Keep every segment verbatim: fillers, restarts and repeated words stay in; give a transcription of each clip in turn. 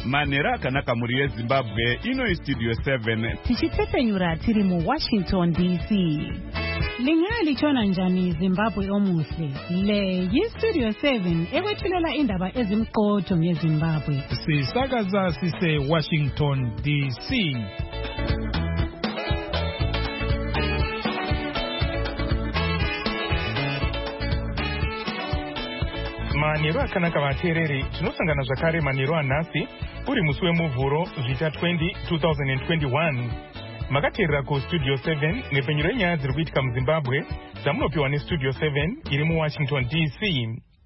Manera kanaka muri Zimbabwe ino studio seven. Tichitepenyura tiri mu Washington D C. Lingali chona njani Zimbabwe omuhle. Le yi studio seven ekwethulela indaba ezimqotho ngeZimbabwe. Sisakaza sise Washington D C. Maniro akanaka vateereri tinosangana zvakare maniro anhasi uri musi wemuvhuro zvita twenty twenty twenty-one. Makateerera ku studio seven nepenyuro yenyaya dziri kuitika muZimbabwe dzamunopiwa nestudio seven iri muWashington D C.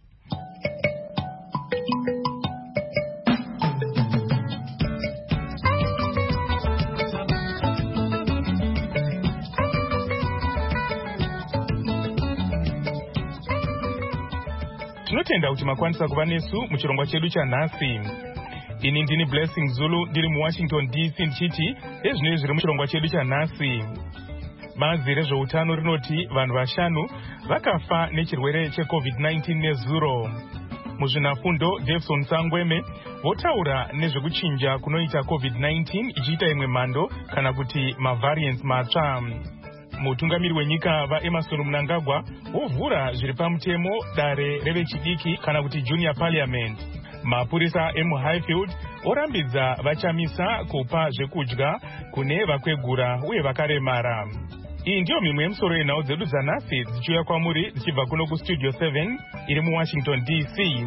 Tinotenda kuti makwanisa kuva nesu muchirongwa chedu chanhasi. Ini ndini Blessing Zulu ndiri muWashington D C ndichiti ezvinenge zviri muchirongwa chedu chanhasi. Bazi rezveutano rinoti vanhu vashanu vakafa nechirwere checovid nineteen nezuro. Muzvinafundo Jefferson Sangweme votaura nezvekuchinja kunoita covid nineteen ichiita imwe mhando kana kuti mavariants matsva. Mutungamiri wenyika vaEmmerson Mnangagwa vovhura zviri pamutemo dare revechidiki kana kuti junior parliament. Mapurisa emuHighfield orambidza vachamisa kupa zvekudya kune vakwegura uye vakaremara. Iyi ndiyo mimwe yemusoro yenhau dzedu dzanhasi dzichiuya kwamuri dzichibva kuno kustudio seven iri muWashington D C.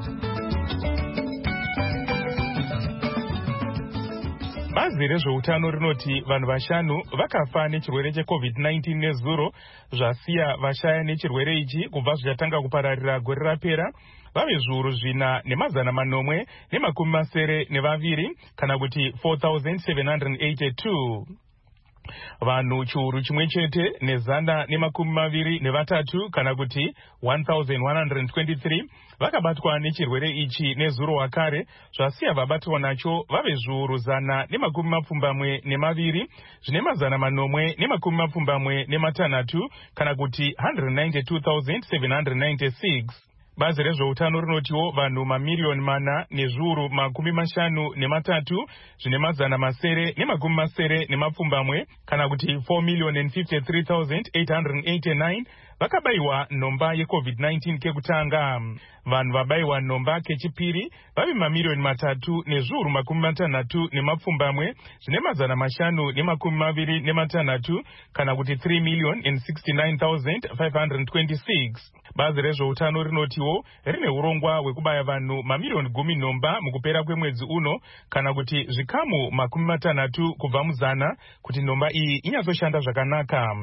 Bazi rezveutano rinoti vanhu vashanu vakafa nechirwere checovid nineteen nezuro zvasiya vashaya nechirwere ichi kubva zvichatanga kupararira gore rapera vave zviuru zvina nemazana manomwe nemakumi masere nevaviri kana kuti four thousand seven hundred eighty-two. Vanhu chiuru chimwe chete nezana nemakumi maviri nevatatu kana kuti one thousand one hundred twenty-three vakabatwa nechirwere ichi nezuro wakare zvasiya vabatwa nacho vave zviuru zana nemakumi mapfumbamwe nemaviri zvine mazana manomwe nemakumi mapfumbamwe nematanhatu kana kuti one hundred ninety-two thousand seven hundred ninety-six. Bazi rezveutano rinotiwo vanhu mamiriyoni mana nezviuru makumi mashanu nematatu zvine mazana masere nemakumi masere nemapfumbamwe kana kuti four million and fifty-three thousand eight hundred eighty-nine vakabayiwa nhomba yecovid nineteen kekutanga. Vanhu vabayiwa nhomba kechipiri vave mamiriyoni matatu nezviuru makumi matanhatu nemapfumbamwe zvine mazana mashanu nemakumi maviri nematanhatu kana kuti three million and sixty-nine thousand five hundred twenty-six. Bazi rezveutano rinotiwo rine urongwa hwekubaya vanhu mamiriyoni gumi nhomba mukupera kwemwedzi uno kana kuti zvikamu makumi matanhatu kubva muzana kuti nhomba iyi inyazoshanda zvakanaka.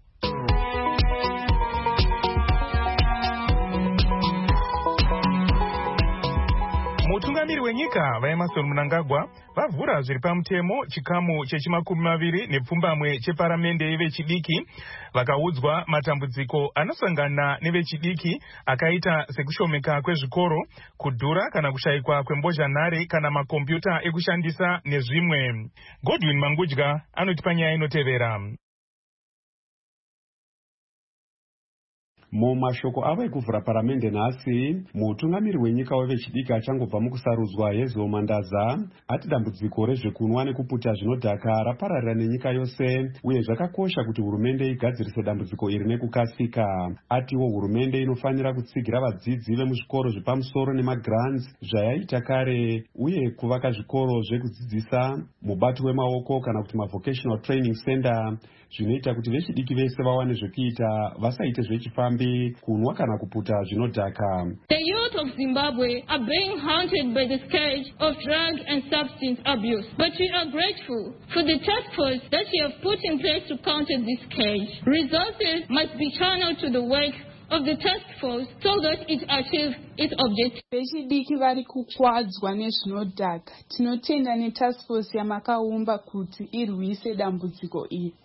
Mutungamiri wenyika vaEmmerson Mnangagwa vavhura zviri pamutemo chikamu chechimakumi maviri nepfumbamwe cheparamende yevechidiki vakaudzwa matambudziko anosangana nevechidiki akaita sekushomeka kwezvikoro, kudhura kana kushayikwa kwembozhanhare kana makombiyuta ekushandisa nezvimwe. Godwin Mangudya anotipa nyaya inotevera. Mumashoko avo ekuvhura paramende nhasi, mutungamiri wenyika wevechidiki achangobva mukusarudzwa Yezo Mandaza ati dambudziko rezvekunwa nekuputa zvinodhaka rapararira nenyika yose uye zvakakosha kuti hurumende igadzirise dambudziko iri nekukasika. Atiwo hurumende inofanira kutsigira vadzidzi vemuzvikoro zvepamusoro nemagrants zvayaita kare uye kuvaka zvikoro zvekudzidzisa mubati wemaoko kana kuti mavocational training center zvinoita kuti vechidiki vese vawane zvekuita vasaite zvechifambi kunwa kana kuputa zvinodhaka. The youth of Zimbabwe are being haunted by the scourge of drug and substance abuse, but we are grateful for the task force that you have put in place to counter this scourge. Resources must be channeled to the work of the task force so that it achieves its objective. Vechidiki vari kukwadzwa nezvinodhaka. Tinotenda netask force yamakaumba kuti irwise dambudziko iri.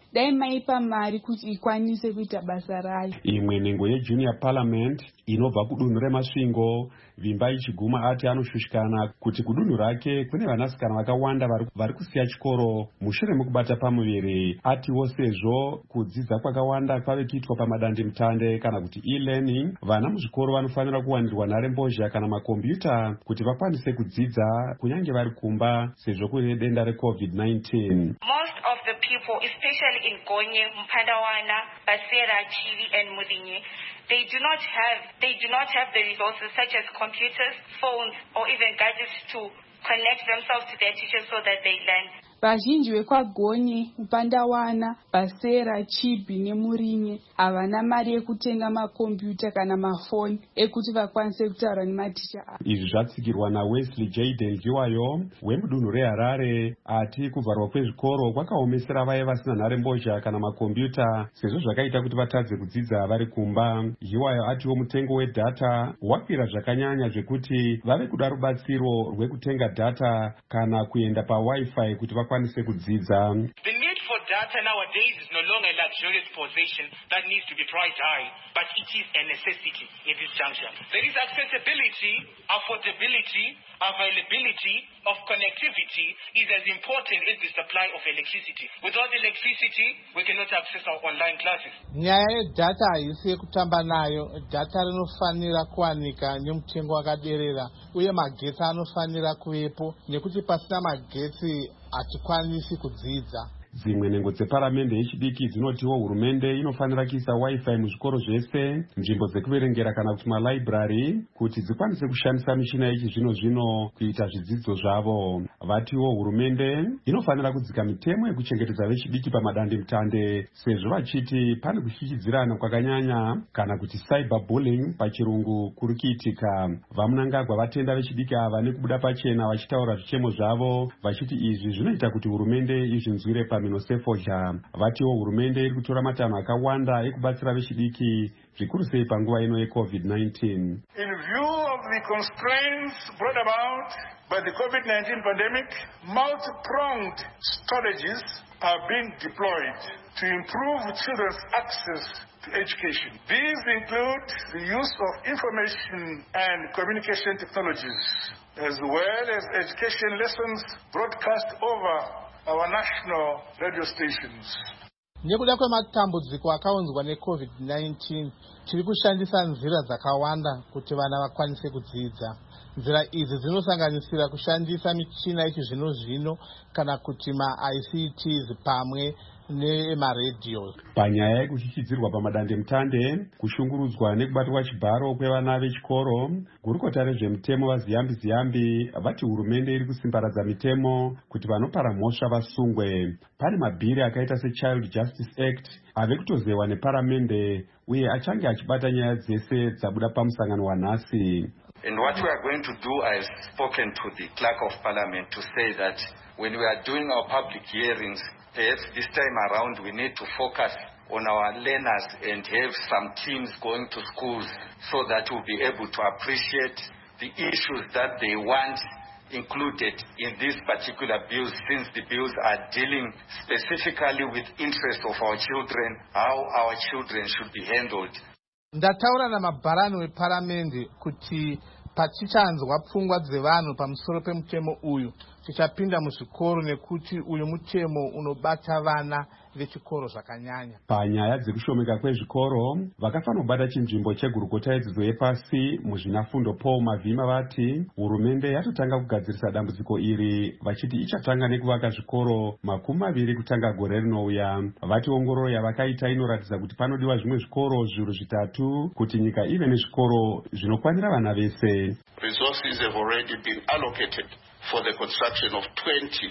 dai maipa mari kuti ikwanise kuita basa rayo. Imwe nhengo yejunior parliament inobva kudunhu remasvingo, Vimbai Chiguma ati anoshushikana kuti kudunhu rake kune vanasikana vakawanda vari kusiya chikoro mushure mekubata pamuviri. Atiwo sezvo kudzidza kwakawanda kwave kuitwa pamadandemutande kana kuti e-learning, vana muzvikoro vanofanira kuwanirwa nharembozha kana makombiyuta kuti vakwanise kudzidza kunyange vari kumba sezvo kune denda recovid nineteen. Most of the people, especially in Gonye, Mpandawana, Basera, Chivi and Mudinye, they do not have they do not have the resources such as computers, phones, or even gadgets to connect themselves to their teachers so that they learn. Vazhinji vekwagonye, Mpandawana, Basera, Chibi neMurinye havana mari yekutenga makombiyuta kana mafoni ekuti vakwanise kutaura nematicha avo. Izvi zvatsigirwa naWesley Jaden Giwayo wemudunhu reHarare ati kuvharwa kwezvikoro kwakaomesera vaya vasina nharembozha kana makombiyuta sezvo zvakaita kuti vatadze kudzidza vari kumba. Giwayo atiwo mutengo wedhata wakwira zvakanyanya zvekuti vave kuda rubatsiro rwekutenga dhata kana kuenda pawifi kuti vakwanise kudzidza. The need for data nowadays is no longer a luxurious possession that needs to be priced high, but it is a necessity in this juncture. There is accessibility, affordability, availability of connectivity is as important as the supply of electricity. Without electricity, we cannot access our online classes. Nyaya yedhata haisi yekutamba nayo. Data rinofanira kuwanika nemutengo wakaderera uye magetsi anofanira kuvepo nekuti pasina magetsi hatikwanisi kudzidza. Dzimwe nhengo dzeparamende yechidiki dzinotiwo hurumende inofanira kuisa wifi muzvikoro zvese, nzvimbo dzekuverengera kana kuti malibrary kuti dzikwanise kushandisa michina yechizvino zvino kuita zvidzidzo zvavo. Vatiwo hurumende inofanira kudzika mitemo yekuchengetedza vechidiki pamadandemutande sezvo vachiti pane kushikidzirana kwakanyanya kana kuti cyberbullying pachirungu kuri kuitika. Vamunangagwa vatenda vechidiki ava nekubuda pachena vachitaura zvichemo zvavo vachiti izvi zvinoita kuti hurumende izvinzwire pa Minosefodya. Vatiwo hurumende iri kutora matanho akawanda ekubatsira vechidiki zvikuru sei panguva ino yecovid nineteen. In view of the constraints brought about by the COVID nineteen pandemic, multi-pronged strategies are being deployed to improve children's access to education. These include the use of information and communication technologies, as well as education lessons broadcast over our national radio stations. Nekuda kwematambudziko akaunzwa necovid nineteen, tiri kushandisa nzira dzakawanda kuti vana vakwanise kudzidza. Nzira idzi dzinosanganisira kushandisa michina yechizvino zvino kana kuti ma-I C Ts pamwe nemaredhiyo. Panyaya yekushikidzirwa pamadandemutande, kushungurudzwa nekubatwa chibharo kwevana vechikoro, gurukota rezvemutemo vaZiyambi Ziyambi vati hurumende iri kusimbaradza mitemo kuti vanopara mhosva vasungwe. Pane mabhiri akaita seChild Justice Act ave kutozewa neparamende uye achange achibata nyaya dzese dzabuda pamusangano wanhasi. And what we are going to do, I have spoken to the Clerk of Parliament to say that when we are doing our public hearings, perhaps this time around we need to focus on our learners and have some teams going to schools so that we'll be able to appreciate the issues that they want included in these particular bills, since the bills are dealing specifically with interests of our children, how our children should be handled. Ndataura namabharani weparamende kuti patichanzwa pfungwa dzevanhu pamusoro pemutemo uyu tichapinda muzvikoro nekuti uyu mutemo unobata vana vechikoro zvakanyanya. Panyaya dzekushomeka kwezvikoro, vakafanira kubata chinzvimbo chegurukota yedzidzo yepasi muzvinafundo Paul Mavhima vati hurumende yatotanga kugadzirisa dambudziko iri vachiti ichatanga nekuvaka zvikoro makumi maviri kutanga gore rinouya. Vati ongororo yavakaita inoratidza kuti panodiwa zvimwe zvikoro zviuru zvitatu kuti nyika ive nezvikoro zvinokwanira vana vese. Resources have already been allocated for the construction of twenty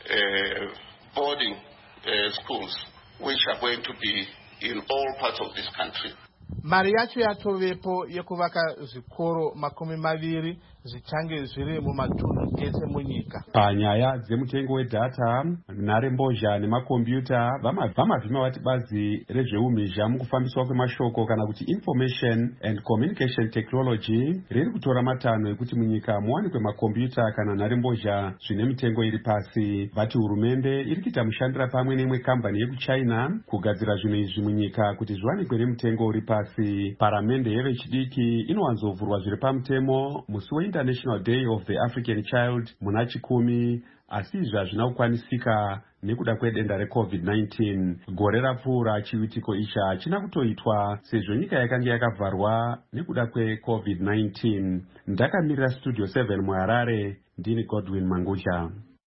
uh, boarding uh, schools, which are going to be in all parts of this country. Mari yacho yatovepo yekuvaka zvikoro makumi maviri zvichange zviri mumatunhu ese munyika. Panyaya dzemutengo wedhata, nharembozha nemakombiyuta vamavhima vati bazi rezveumhizha mukufambiswa kwemashoko kana kuti Information and Communication Technology riri kutora matanho ekuti munyika muwanikwe makombiyuta kana nharembozha zvine mitengo iri pasi. Vati hurumende iri kuita mushandira pamwe neimwe kambani yekuchina kugadzira zvinhu izvi munyika kuti zviwanikwe nemutengo uri pasi. Paramende yevechidiki inowanzovhurwa zviri pamutemo musi weInternational Day of the African Child muna chikumi, asi izvi hazvina kukwanisika nekuda kwedenda reCovid nineteen. Gore rapfuura chiitiko ichi hachina kutoitwa sezvo nyika yakanga yakavharwa nekuda kweCovid nineteen. Ndakamirira Studio seven muHarare, ndini Godwin Mangudya.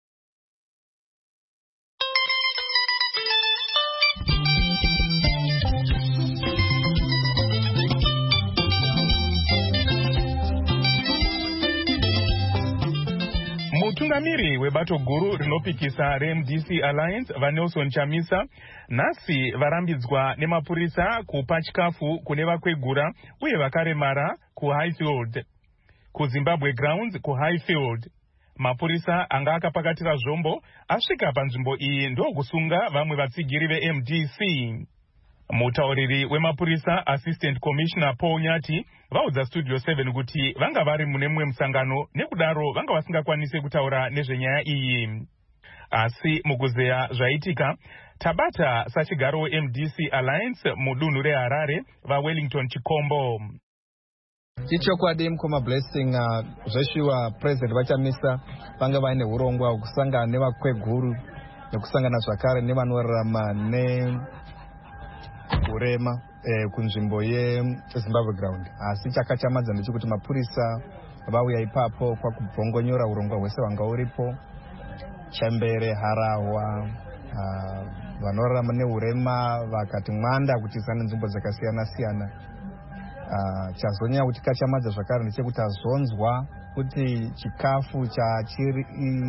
Mutungamiri webato guru rinopikisa reM D C Alliance vaNelson Chamisa nhasi varambidzwa nemapurisa kupa chikafu kune vakwegura uye vakaremara kuHighfield. KuZimbabwe Grounds kuHighfield, mapurisa anga akapakatira zvombo asvika panzvimbo iyi ndokusunga vamwe vatsigiri veM D C. Mutauriri wemapurisa Assistant Commissioner Paul Nyati vaudza Studio seven kuti vanga vari mune mumwe musangano nekudaro vanga vasingakwanise kutaura nezvenyaya iyi. Asi mukuzeya zvaitika, tabata sachigaro weM D C Alliance mudunhu reHarare vaWellington Chikombo. Chichokwadi mukoma blessing zveshuwa president vachamisa vanga vaine urongwa hwekusangana nevakweguru nekusangana zvakare nevanorarama ne urema eh, kunzvimbo yeZimbabwe Ground. Asi chakachamadza ndechekuti mapurisa vauya ipapo kwakubvongonyora urongwa hwese wanga uripo, Chembere, Harahwa, uh, vanorarama neurema vakati mwanda kuti zane nzvimbo dzakasiyana siyana. Uh, chazonyanya kuti kachamadza zvakare ndechekuti azonzwa kuti chikafu chachiri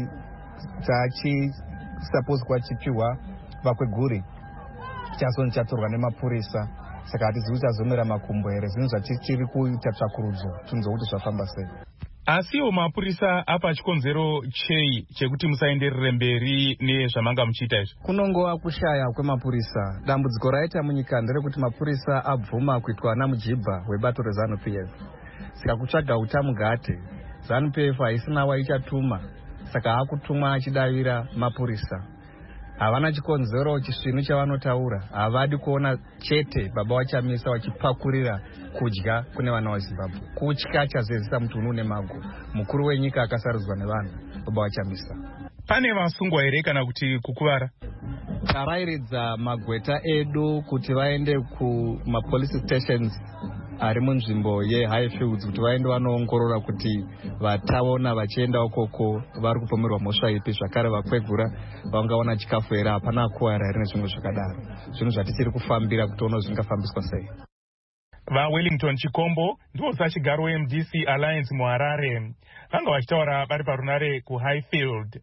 chachi suppose kwa chipiwa vakweguri chasoni chatorwa nemapurisa, saka hatizivi kuti azomera makumbo here. Zvinhu zvatichiri kuita tsvakurudzo tunzo kuti zvafamba sei. Asiwo mapurisa apa chikonzero chei chekuti musaenderere mberi nezvamanga muchiita izvi? Kunongova kushaya kwemapurisa. Dambudziko raita munyika nderekuti mapurisa abvuma kuitwa namujibha webato reZANU-P F. Saka kutsvaga utamugate, ZANU-P F haisina waichatuma, saka hakutumwa achidavira mapurisa. Havana chikonzero chisvinu chavanotaura, havadi kuona chete baba vaChamisa vachipakurira kudya kune vana vaZimbabwe. Kutya chazezisa mutunhu nemago. Mukuru wenyika akasarudzwa nevanhu, baba vaChamisa. Pane vasungwa here kana kuti kukuvara? Tarairidza magweta edu kuti vaende kumapolice stations ari munzvimbo yeHighfields kuti vaende vanoongorora kuti vataona vachienda ukoko vari kupomerwa mhosva ipi, zvakare vakwegura vangaona chikafu here, hapana kuwara here nezvimwe zvakadaro. Zvinhu zvatichiri kufambira kutiona zvingafambiswa sei. VaWellington Chikombo ndivo sachigaro weM D C Alliance muHarare vanga vachitaura vari parunare kuHighfield.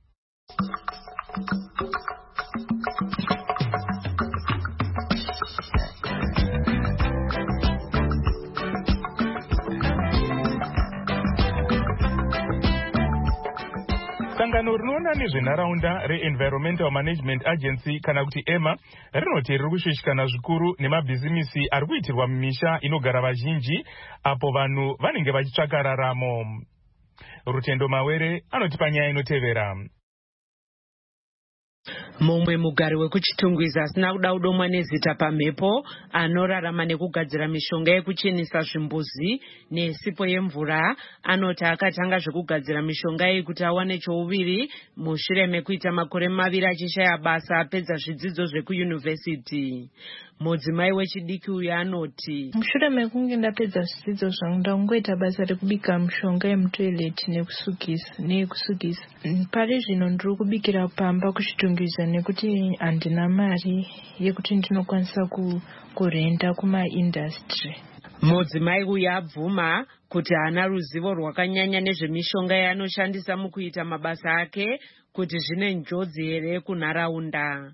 Sangano rinoona nezvenharaunda reEnvironmental Management Agency kana kuti EMA rinoti riri kushushikana zvikuru nemabhizimisi ari kuitirwa mumisha inogara vazhinji apo vanhu vanenge vachitsvaka raramo. Rutendo Mawere anoti panyaya inotevera. Mumwe mugari wekuchitungwiza asina kuda kudomwa nezita pamhepo anorarama nekugadzira mishonga yekuchenesa zvimbuzi nesipo yemvura anoti akatanga zvekugadzira mishonga iyi kuti awane chouviri mushure mekuita makore maviri achishaya basa apedza zvidzidzo zvekuyunivhesiti. Mudzimai wechidiki uyu anoti mushure mekunge ndapedza zvidzidzo zvangu ndangoita basa rekubika mishonga yemutoileti nekusukisa neyekusukisa. Pari zvino ndiri kubikira pamba kuchitungwiza nekuti handina mari yekuti ndinokwanisa kurenda kumaindastry. Mudzimai uyu abvuma kuti haana ruzivo rwakanyanya nezvemishonga yanoshandisa mukuita mabasa ake kuti zvine njodzi here kunharaunda.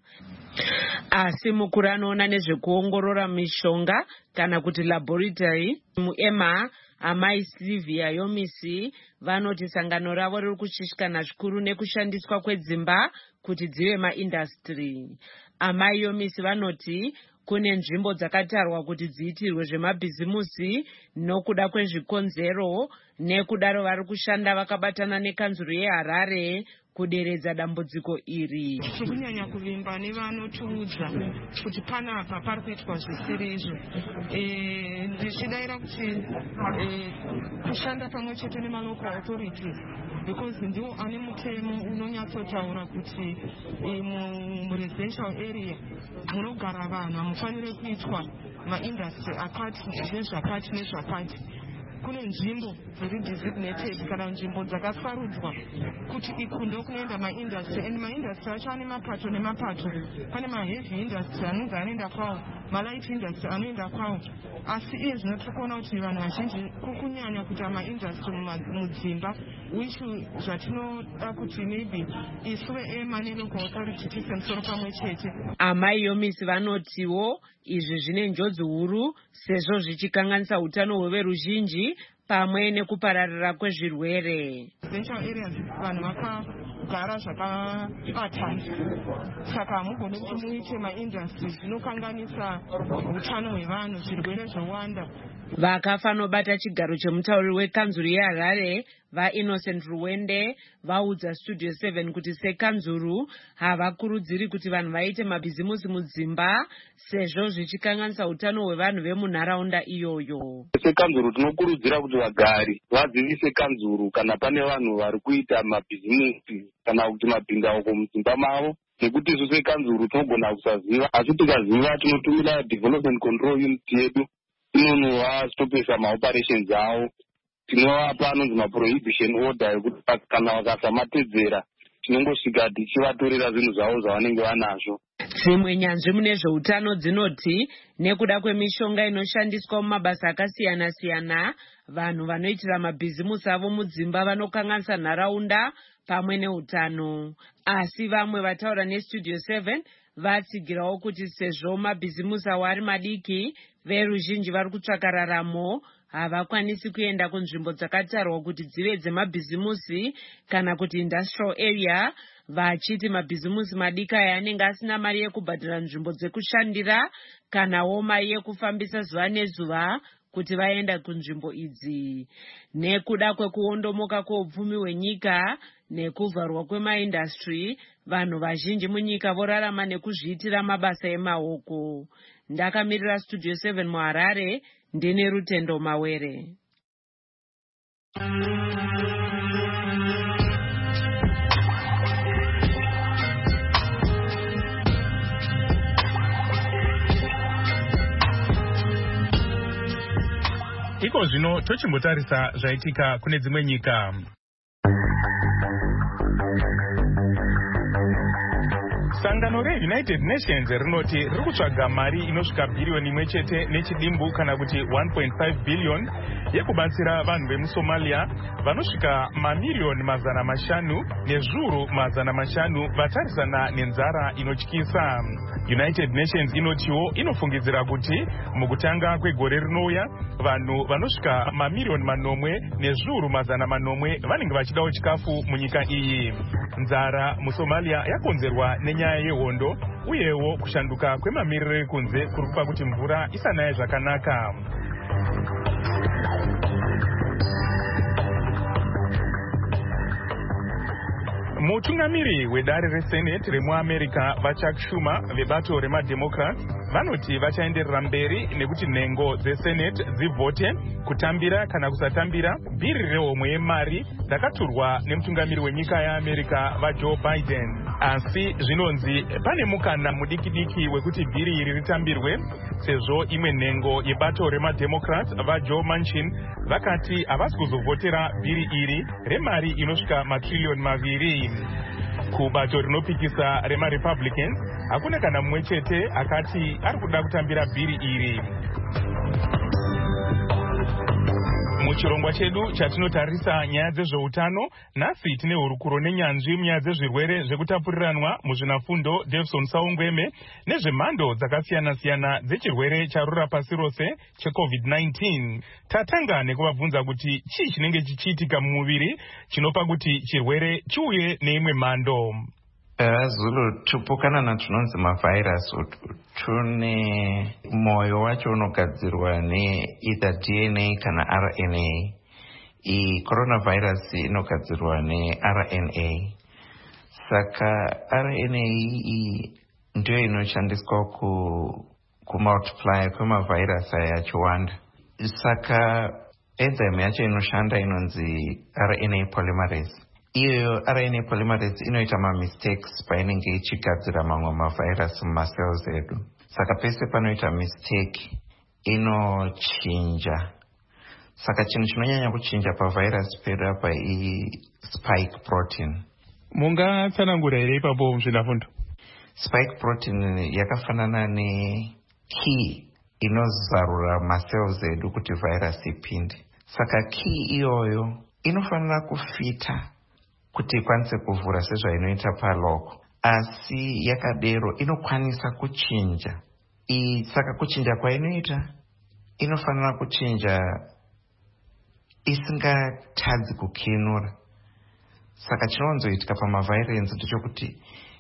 Asi mukuru anoona nezvekuongorora mishonga kana kuti laboratory muEMA, amai Sylvia Yomisi, vanoti sangano ravo riri kushishikana zvikuru nekushandiswa kwedzimba kuti dzive maindastry. Amai Yomisi vanoti kune nzvimbo dzakatarwa kuti dziitirwe zvemabhizimusi nokuda kwezvikonzero, nekudaro vari kushanda vakabatana nekanzuru yeHarare kuderedza dambudziko iri. Tikunyanya kuvimba nevanotiudza kuti panapa pari kuitwa zvisiri izvo. Ndichidayira kuti kushanda pamwe chete nemalocal authorities, because ndiwo ane mutemo unonyatsotaura kuti muresidential area munogara vanhu hamufanire kuitwa maindastry akati nezvakati nezvakati. Kune nzvimbo dziri designated kana nzvimbo dzakasarudzwa kuti iku ndokunoenda maindastry, and maindastry acho ane mapato nemapato. Pane maheavy industry anonzi anoenda kwawo, malight industry anoenda kwawo. Asi iye zvino tiri kuona kuti vanhu vazhinji kukunyanya kuita maindastry mudzimba, which zvatinoda kuti maybe isuwe ema nelocal authority tise musoro pamwe chete. Amai Yomisi vanotiwo izvi zvine njodzi huru sezvo zvichikanganisa utano hweveruzhinji pamwe nekupararira kwezvirwere. Residential areas vanhu vakagara zvakabatana, saka hamugoni kuti muite maindastry zvinokanganisa utano hwevanhu, zvirwere zvowanda. Vakafa nobata chigaro chemutauriri wekanzuru yeHarare vaInnocent Ruwende vaudza Studio seven kuti sekanzuru havakurudziri kuti vanhu vaite mabhizimusi mudzimba sezvo zvichikanganisa utano hwevanhu vemunharaunda iyoyo. Sekanzuru tinokurudzira kuti vagari vazivise kanzuru kana pane vanhu vari kuita mabhizimusi kana kuti mabhindauko mudzimba mavo, nekuti isu sekanzuru tinogona kusaziva, asi tikaziva tinotumira development control unit yedu inonowastopesa maoperations avo. Tinovapa anonzi maprohibition order yekuti kana vakasamatedzera tinongosvika tichivatorera zvinhu zvavo zvavanenge vanazvo. Dzimwe nyanzvi mune zveutano dzinoti nekuda kwemishonga inoshandiswa mumabasa akasiyana-siyana, vanhu vanoitira mabhizimusi avo mudzimba vanokanganisa nharaunda pamwe neutano. Asi vamwe vataura neStudio seven vatsigirawo kuti sezvo mabhizimusi avo ari madiki, veruzhinji vari kutsvaka raramo havakwanisi kuenda kunzvimbo dzakatarwa kuti dzive dzemabhizimusi kana kuti industrial area, vachiti mabhizimusi madiki aya anenge asina mari yekubhadhara nzvimbo dzekushandira kanawo mari yekufambisa zuva nezuva kuti vaenda kunzvimbo idzi. Nekuda kwekuondomoka kweupfumi hwenyika nekuvharwa kwemaindastry, vanhu vazhinji munyika vorarama nekuzviitira mabasa emaoko. Ndakamirira Studio seven muHarare, ndine Rutendo Mawere. Iko zvino tochimbotarisa zvaitika kune dzimwe nyika. Sangano reUnited Nations rinoti riri kutsvaga mari inosvika bhiriyoni imwe chete nechidimbu kana kuti one point five billion yekubatsira vanhu vemuSomalia vanosvika mamiliyoni mazana mashanu nezviuru mazana mashanu vatarisana nenzara inotyisa. United Nations inotiwo inofungidzira kuti mukutanga kwegore rinouya vanhu vanosvika mamiliyoni manomwe nezviuru mazana manomwe vanenge vachidawo chikafu munyika iyi. Nzara muSomalia yakonzerwa nenyaya yehondo uyewo kushanduka kwemamiriro ekunze kuri kupa kuti mvura isanaya zvakanaka. Mutungamiri wedare reSenate remuAmerica vaChuck Schumer vebato remademocrats vanoti vachaenderera mberi nekuti nhengo dzeSenate dzivhote kutambira kana kusatambira bhiri rehomwe yemari rakaturwa nemutungamiri wenyika yeAmerica vaJoe Biden. Asi zvinonzi pane mukana mudiki-diki wekuti bhiri iri ritambirwe sezvo imwe nhengo yebato remademocrats vaJoe Manchin vakati havasi kuzovhotera bhiri iri remari inosvika matrillion maviri. Kubato rinopikisa remaRepublicans hakuna kana mumwe chete akati ari kuda kutambira bhiri iri. Muchirongwa chedu chatinotarisa nyaya dzezveutano, nhasi tine hurukuro nenyanzvi munyaya dzezvirwere zvekutapuriranwa muzvinafundo Davison Saungweme nezvemhando dzakasiyana-siyana dzechirwere charura pasi rose checovid nineteen. Tatanga nekuvabvunza kuti chii chinenge chichiitika mumuviri chinopa kuti chirwere chiuye neimwe mhando. Zulu tupukanana tunonzi mavhairasi tune moyo wacho unogadzirwa neither D N A kana R N A. I coronavirus inogadzirwa ne R N A. Saka R N A iyi ndiyo inoshandiswa ku kumultiply kwemavhairasi aya achiwanda. Saka enzyme yacho inoshanda inonzi R N A polymerase. Iyo R N A polymerase inoita ma mistakes painenge ichigadzira mamwe mavhairasi mumacells edu. Saka pese panoita mistake inochinja. Saka chinhu chinonyanya kuchinja pavhairasi pedu apa i spike protein. Mungatsanangura here ipapo muzvinafundo? Spike protein yakafanana ne key inozarura macells edu kuti vhairasi ipinde. Saka key iyoyo inofanira kufita kuti ikwanise kuvhura sezvainoita paloko, asi yakadero inokwanisa kuchinja. I saka kuchinja kwainoita inofanira kuchinja isingatadzi kukinura. Saka chinowanzoitika pamavhairasi ndechekuti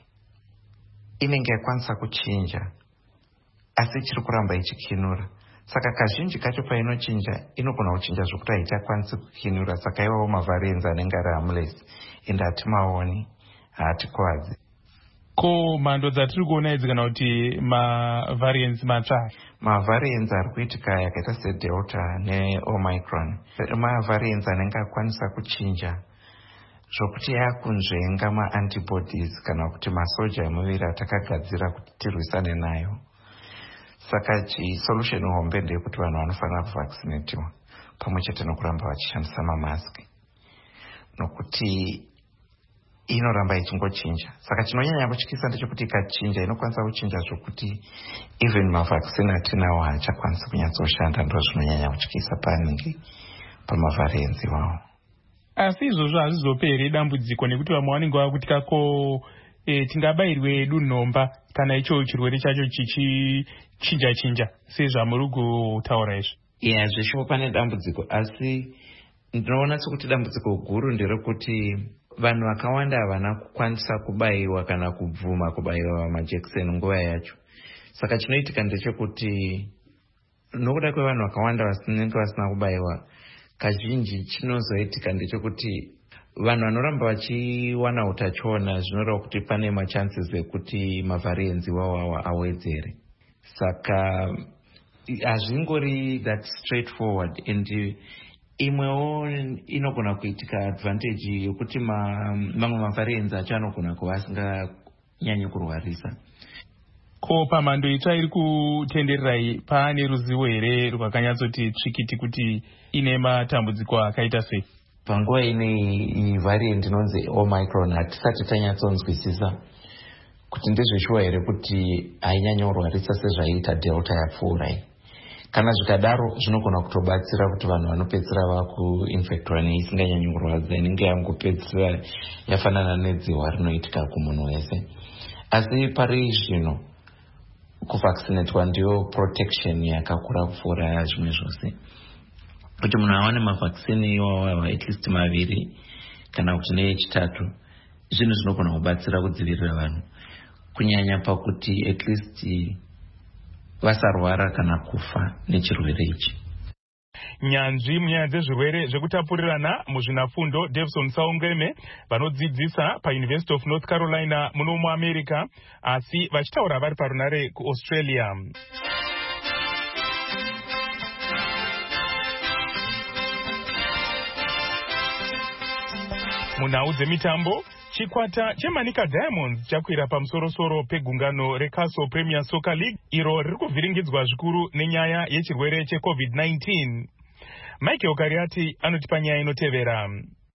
inenge yakwanisa kuchinja asi chiri kuramba ichikinura. Saka kazhinji kacho painochinja inogona kuchinja zvokuti haichakwanisi kukinura. Saka iwawo mavhairasi anenge ari harmless ende hatimaoni, haatikwadzi. Ko mhando dzatiri kuona idzi kana kuti mavariants matsva? Mavariants ari kuitika yakaita sedelta neomicron. Mavariants anenge akwanisa kuchinja zvokuti yakunzvenga maantibodies kana kuti masoja emuviri atakagadzira kuti tirwisane nayo. Saka chisolution hombe ndeyekuti vanhu vanofanira kuvaccinatiwa pamwe chete nokuramba vachishandisa mamaski, nokuti inoramba ichingochinja. Saka chinonyanya kutyisa ndechekuti ikachinja inokwanisa kuchinja zvokuti even mavaccine atinawo haachakwanisi kunyatsoshanda. Ndo zvinonyanya kutyisa panenge pamavariants iwawo. Asi izvozvo hazvizoperi dambudziko nekuti vamwe vanenge vakutya ko e, tingabayirwe dunhomba kana icho chirwere chacho chichichinja chinja sezvamuri kutaura izvi. Yeah, zvesho pane dambudziko, asi ndinoona sekuti dambudziko guru nderekuti vanhu vakawanda havana kukwanisa kubayiwa kana kubvuma kubayiwa majekiseni nguva yacho. Saka chinoitika ndechekuti nokuda kwevanhu vakawanda vasinenge vasina kubayiwa, kazhinji chinozoitika ndechekuti vanhu vanoramba vachiwana utachiona zvinoreva kuti pane machances ekuti mavariants iwawo awedzere. Saka hazvingori that straightforward. And imwewo inogona kuitika advantage yokuti mamwe mavariants acho anogona kuva asinganyanyi kurwarisa. Ko pamhando itsva iri kutendererai paane ruzivo here rwakanyatsoti tsvikiti kuti ine matambudziko akaita sei? Panguva ine variant inonzi omicron hatisati tanyatsonzwisisa kuti ndezveshuwa here kuti hainyanya kurwarisa sezvaiita delta yapfuurai. Kana zvikadaro zvinogona kutobatsira kuti vanhu vanopedzisira vakuinfectwa neisinganyanyi kurwadza inenge yangopedzisira yafanana nedziwa rinoitika kumunhu wese. Asi pari zvino kuvaccinatwa ndiyo protection yakakura kupfuura zvimwe zvose. Kuti munhu awane mavaccine iwawo at least maviri kana kuti neechitatu, zvinhu zvinogona kubatsira kudzivirira vanhu kunyanya pakuti at least vasarwara kana kufa nechirwere ichi. Nyanzvi munyaya dzezvirwere zvekutapurirana muzvinafundo Davison Saungweme vanodzidzisa paUniversity of North Carolina muno muAmerica, asi vachitaura vari parunare kuAustralia. Munhau dzemitambo, chikwata cheManika Diamonds chakwira pamusoro-soro pegungano reCastle Premier Soccer League iro riri kuvhiringidzwa zvikuru nenyaya yechirwere checovid nineteen. Michael Kariati anotipa nyaya inotevera.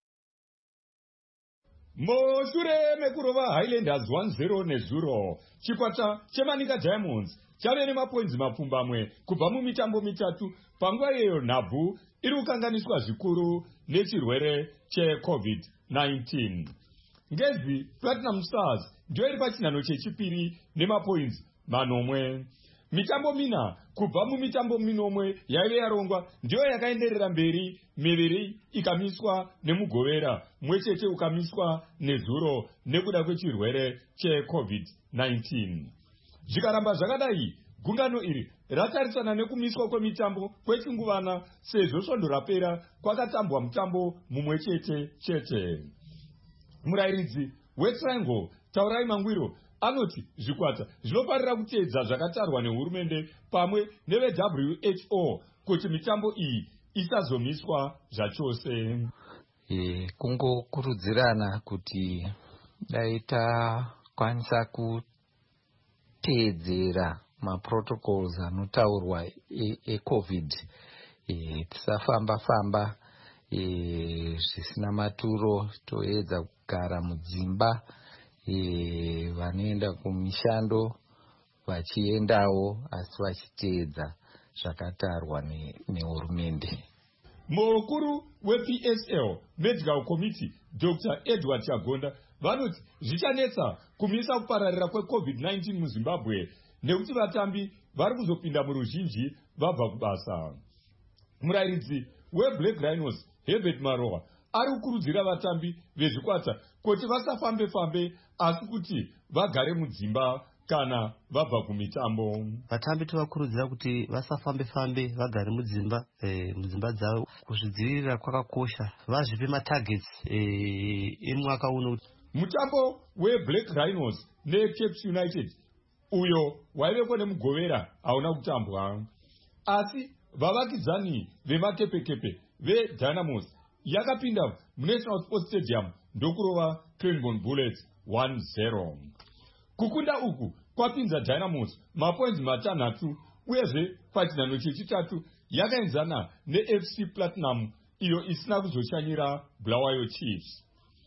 Mushure mekurova Highlanders one zero nezuro, chikwata cheManika Diamonds chave nemapoinzi mapfumbamwe kubva mumitambo mitatu. Panguva iyoyo nhabvu iri kukanganiswa zvikuru nechirwere checovid nineteen. Ngezi Platinum Stars ndiyo iri pachinhano chechipiri nemapoints manomwe. Mitambo mina kubva mumitambo minomwe yaive yarongwa ndiyo yakaenderera mberi, miviri ikamiswa nemugovera, mwechete ukamiswa nezuro nekuda kwechirwere checovid nineteen. Zvikaramba zvakadai, gungano iri ratarisana nekumiswa kwemitambo kwechinguvana sezvo svondo rapera kwakatambwa mutambo mumwe chete chete. Murairidzi weTriangle Taurai Mangwiro anoti zvikwata zvinofarira kuteedza zvakatarwa nehurumende pamwe neve-W H O kuti mitambo iyi isazomiswa zvachose. E, kungokurudzirana kuti dai takwanisa kuteedzera maprotocols anotaurwa ecovid, e, tisafamba famba e, zvisina maturo, toedza kugara mudzimba, e, vanoenda kumishando vachiendawo asi vachiteedza zvakatarwa nehurumende. Mukuru we-P S L Medical Committee Doctor Edward Chagonda vanoti zvichanetsa kumisa kupararira kwecovid nineteen muZimbabwe nekuti vatambi vari kuzopinda muruzhinji vabva kubasa. Murairidzi weBlack Rhinos Herbert Maroha ari kukurudzira vatambi vezvikwata kuti vasafambe fambe asi kuti vagare mudzimba kana vabva kumitambo. Vatambi tovakurudzira kuti vasafambe fambe, vagare mudzimba, e, mudzimba dzavo. Kuzvidzivirira kwakakosha, vazvipe matargets e, emwaka uno. Mutambo weBlack Rhinos neCape United uyo waiveko nemugovera hauna kutambwa, asi vavakidzani vemakepekepe veDynamos yakapinda muNational Sports Stadium ndokurova Cranbourne Bullets one zero. Kukunda uku kwapinza Dynamos mapoints matanhatu, uyezve pachinhano chechitatu yakaenzana neF C Platinum iyo isina kuzoshanyira Bulawayo Chiefs.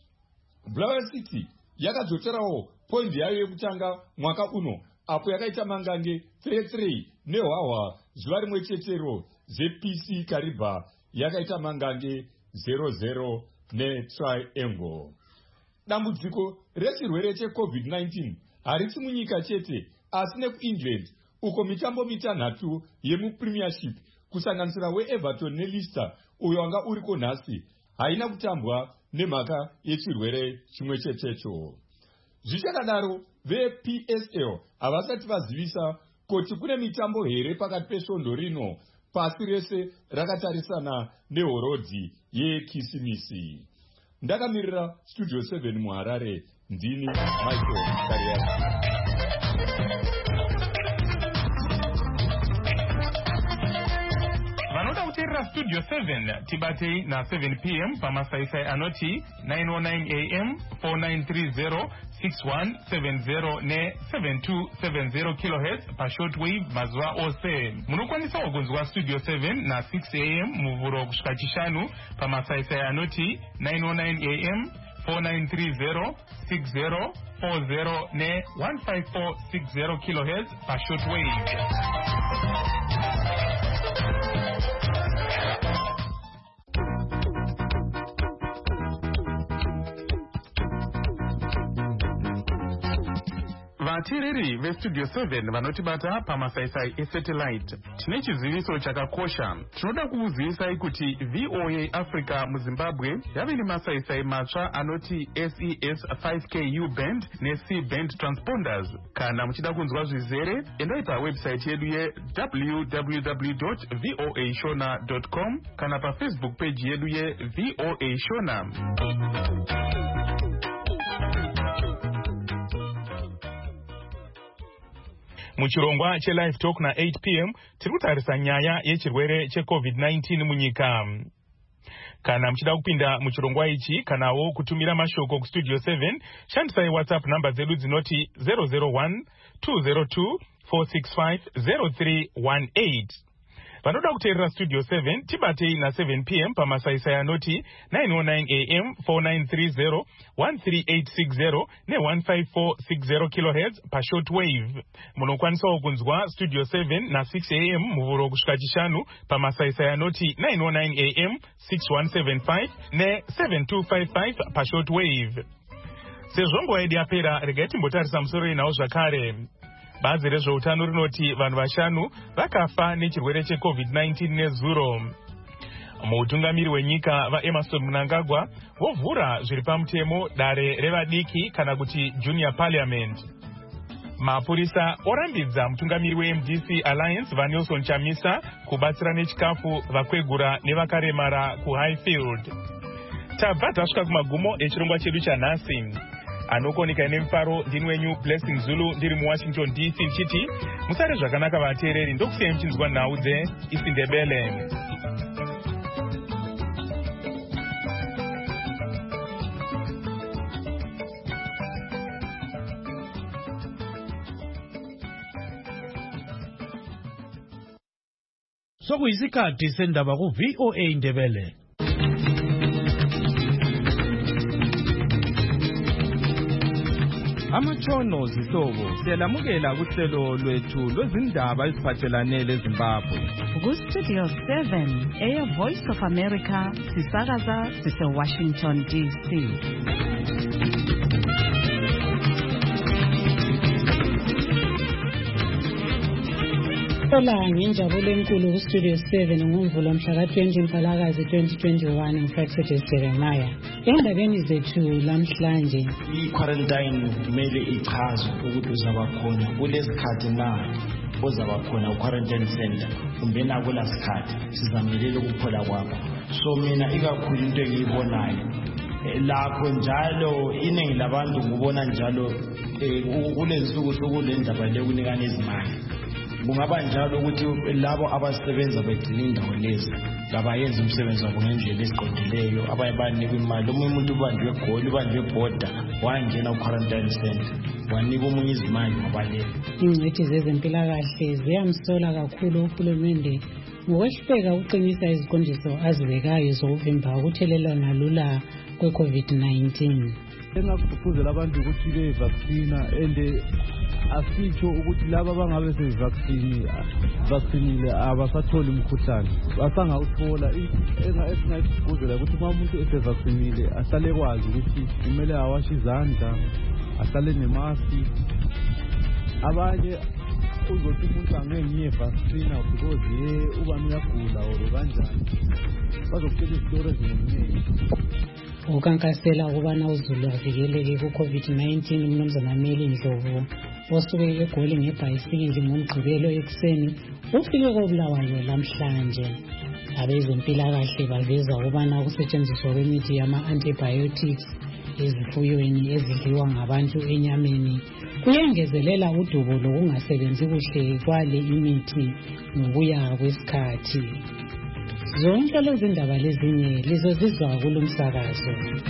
Bulawayo City yakadzoterawo point yayo yekutanga mwaka uno apo yakaita mangange three three nehwahwa zuva rimwe chetero zeP C Kariba yakaita mangange zero zero neTriangle. Dambudziko rechirwere checovid nineteen harisi munyika chete asi nekuEngland uko mitambo mitanhatu yemuPremiership kusanganisira weEverton neLeicester uyo wanga uriko nhasi haina kutambwa nemhaka yechirwere chimwe chetecho. Zvichakadaro veP S L havasati vazivisa kuti kune mitambo here pakati pesvondo rino pasi rese rakatarisana nehorodhi yeKisimisi. Ndakamirira Studio seven muHarare, ndini Michael Kariati. Vanoda kuteerera Studio seven tibatei na seven p m pamasaisai anoti nine oh nine a m four nine three zero six one seven zero ne seven two seven zero kilohertz pashortwave mazuva ose. Munokwanisawo kunzwa Studio seven na six a m muvhuro kusvika chishanu pamasaisai anoti nine oh nine a m four nine three zero six zero four zero ne one five four six zero kilohertz pashortwave. Vateereri veStudio seven vanotibata pamasaisai esatellite, tine chiziviso chakakosha. Tinoda kukuzivisai kuti V O A Africa muZimbabwe yave nemasaisai matsva anoti S E S five K U band neC band transponders. Kana muchida kunzwa zvizere, endai pawebsite yedu ye w w w dot voa shona dot com kana paFacebook page yedu ye V O A Shona. Muchirongwa cheLive Talk na eight p m tiri kutarisa nyaya yechirwere checovid nineteen munyika. Kana muchida kupinda muchirongwa ichi kanawo kutumira mashoko kuStudio seven, shandisai WhatsApp namba dzedu dzinoti zero zero one two zero two four six five zero three one eight. vanoda kuteerera studio seven tibatei na seven p m pamasaisai anoti nine oh nine a m four nine three zero one three eight six zero ne one five four six zero kilohertz pashort wave. Munokwanisawo kunzwa studio seven na six a m muvuro kusvika chishanu pamasaisai anoti nine oh nine a m six one seven five ne seven two five five pashort wave. Sezvo nguva yedu yapera, regai timbotarisa musoro inawo zvakare. Bazi rezveutano rinoti vanhu vashanu vakafa nechirwere checovid nineteen nezuro. Muutungamiri wenyika vaEmmerson Mnangagwa vovhura zviri pamutemo dare revadiki kana kuti junior parliament. Mapurisa orambidza mutungamiri weM D C Alliance vaNelson Chamisa kubatsira nechikafu vakwegura nevakaremara kuHighfield. Tabva tasvika kumagumo echirongwa chedu chanhasi. Anokonika nemufaro ndini wenyu Blessing Zulu ndiri muWashington D C ndichiti musare zvakanaka vateereri, ndokusiyai muchinzwa nhau dzeIsindebele. Sokuyisikhathi sendaba ku V O A Indebele. Amachono zihlobo siyalamukela kuhlelo lwethu lwezindaba eziphathelane leZimbabwe. Ku Studio seven, Air Voice of America, sisakaza sise Washington D C. Hola, nginjabulo enkulu ku Studio seven ngomvulo mhla ka twenty Mpalakazi twenty twenty-one ngifakhethe Jeremiah. Endabeni zethu lamhlanje, i-quarantine kumele ichazwe ukuthi uzaba khona kulesikhathi na uzaba khona u-quarantine center kumbe na kulasikhathi sizamelela ukuphola kwakho. So mina ikakhulu into engiyibonayo lapho njalo iningi labantu ngubona njalo kulensuku sokulendaba lekunikana izimali. Kungaba njalo ukuthi labo abasebenza begcina indawo lezi abayenza umsebenzi wabo ngendlela esiqondileyo, abayibanika imali. Omunye umuntu ubanjwe egoli, ubanjwe ebhoda, wangena ku-quarantine center, wanika omunye izimali wabalela. Ingcwethi zezempilakahle ziyamsola kakhulu uhulumende ngokwehluleka ukuqinisa iziqondiso azibekayo zokuvimba ukuthelelana lula kwe-COVID nineteen. Engakugqugquzela abantu ukuthi be-vaccina and asitsho ukuthi laba bangabe sevaccine vaccinile abasatholi umkhuhlane basangawuthola. Esingayigqugquzela ukuthi uma umuntu esevaccinile ahlale kwazi ukuthi kumele awashe izandla, ahlale nemaski. Abanye uzothi umuntu angeke ngiye vaccina because ye uba uyagula or kanjani, bazokutshela izitori eziningi. Ukankasela ukubana uZulu avikeleke ku-COVID nineteen uMnumzana Meli Ndlovu osuke eGoli ngebhayisikili ngomgqibelo ekuseni ufike koBulawayo lamhlanje. Abezempilakahle baveza ukubana ukusetshenziswa kwemithi yama-antibiotics ezifuyweni ezidliwa ngabantu enyameni kuyengezelela udubo lokungasebenzi kuhle kwale imithi ngokuya kwesikhathi. Zonke lezi ndaba lezinye lizozizwa kulo msakazo.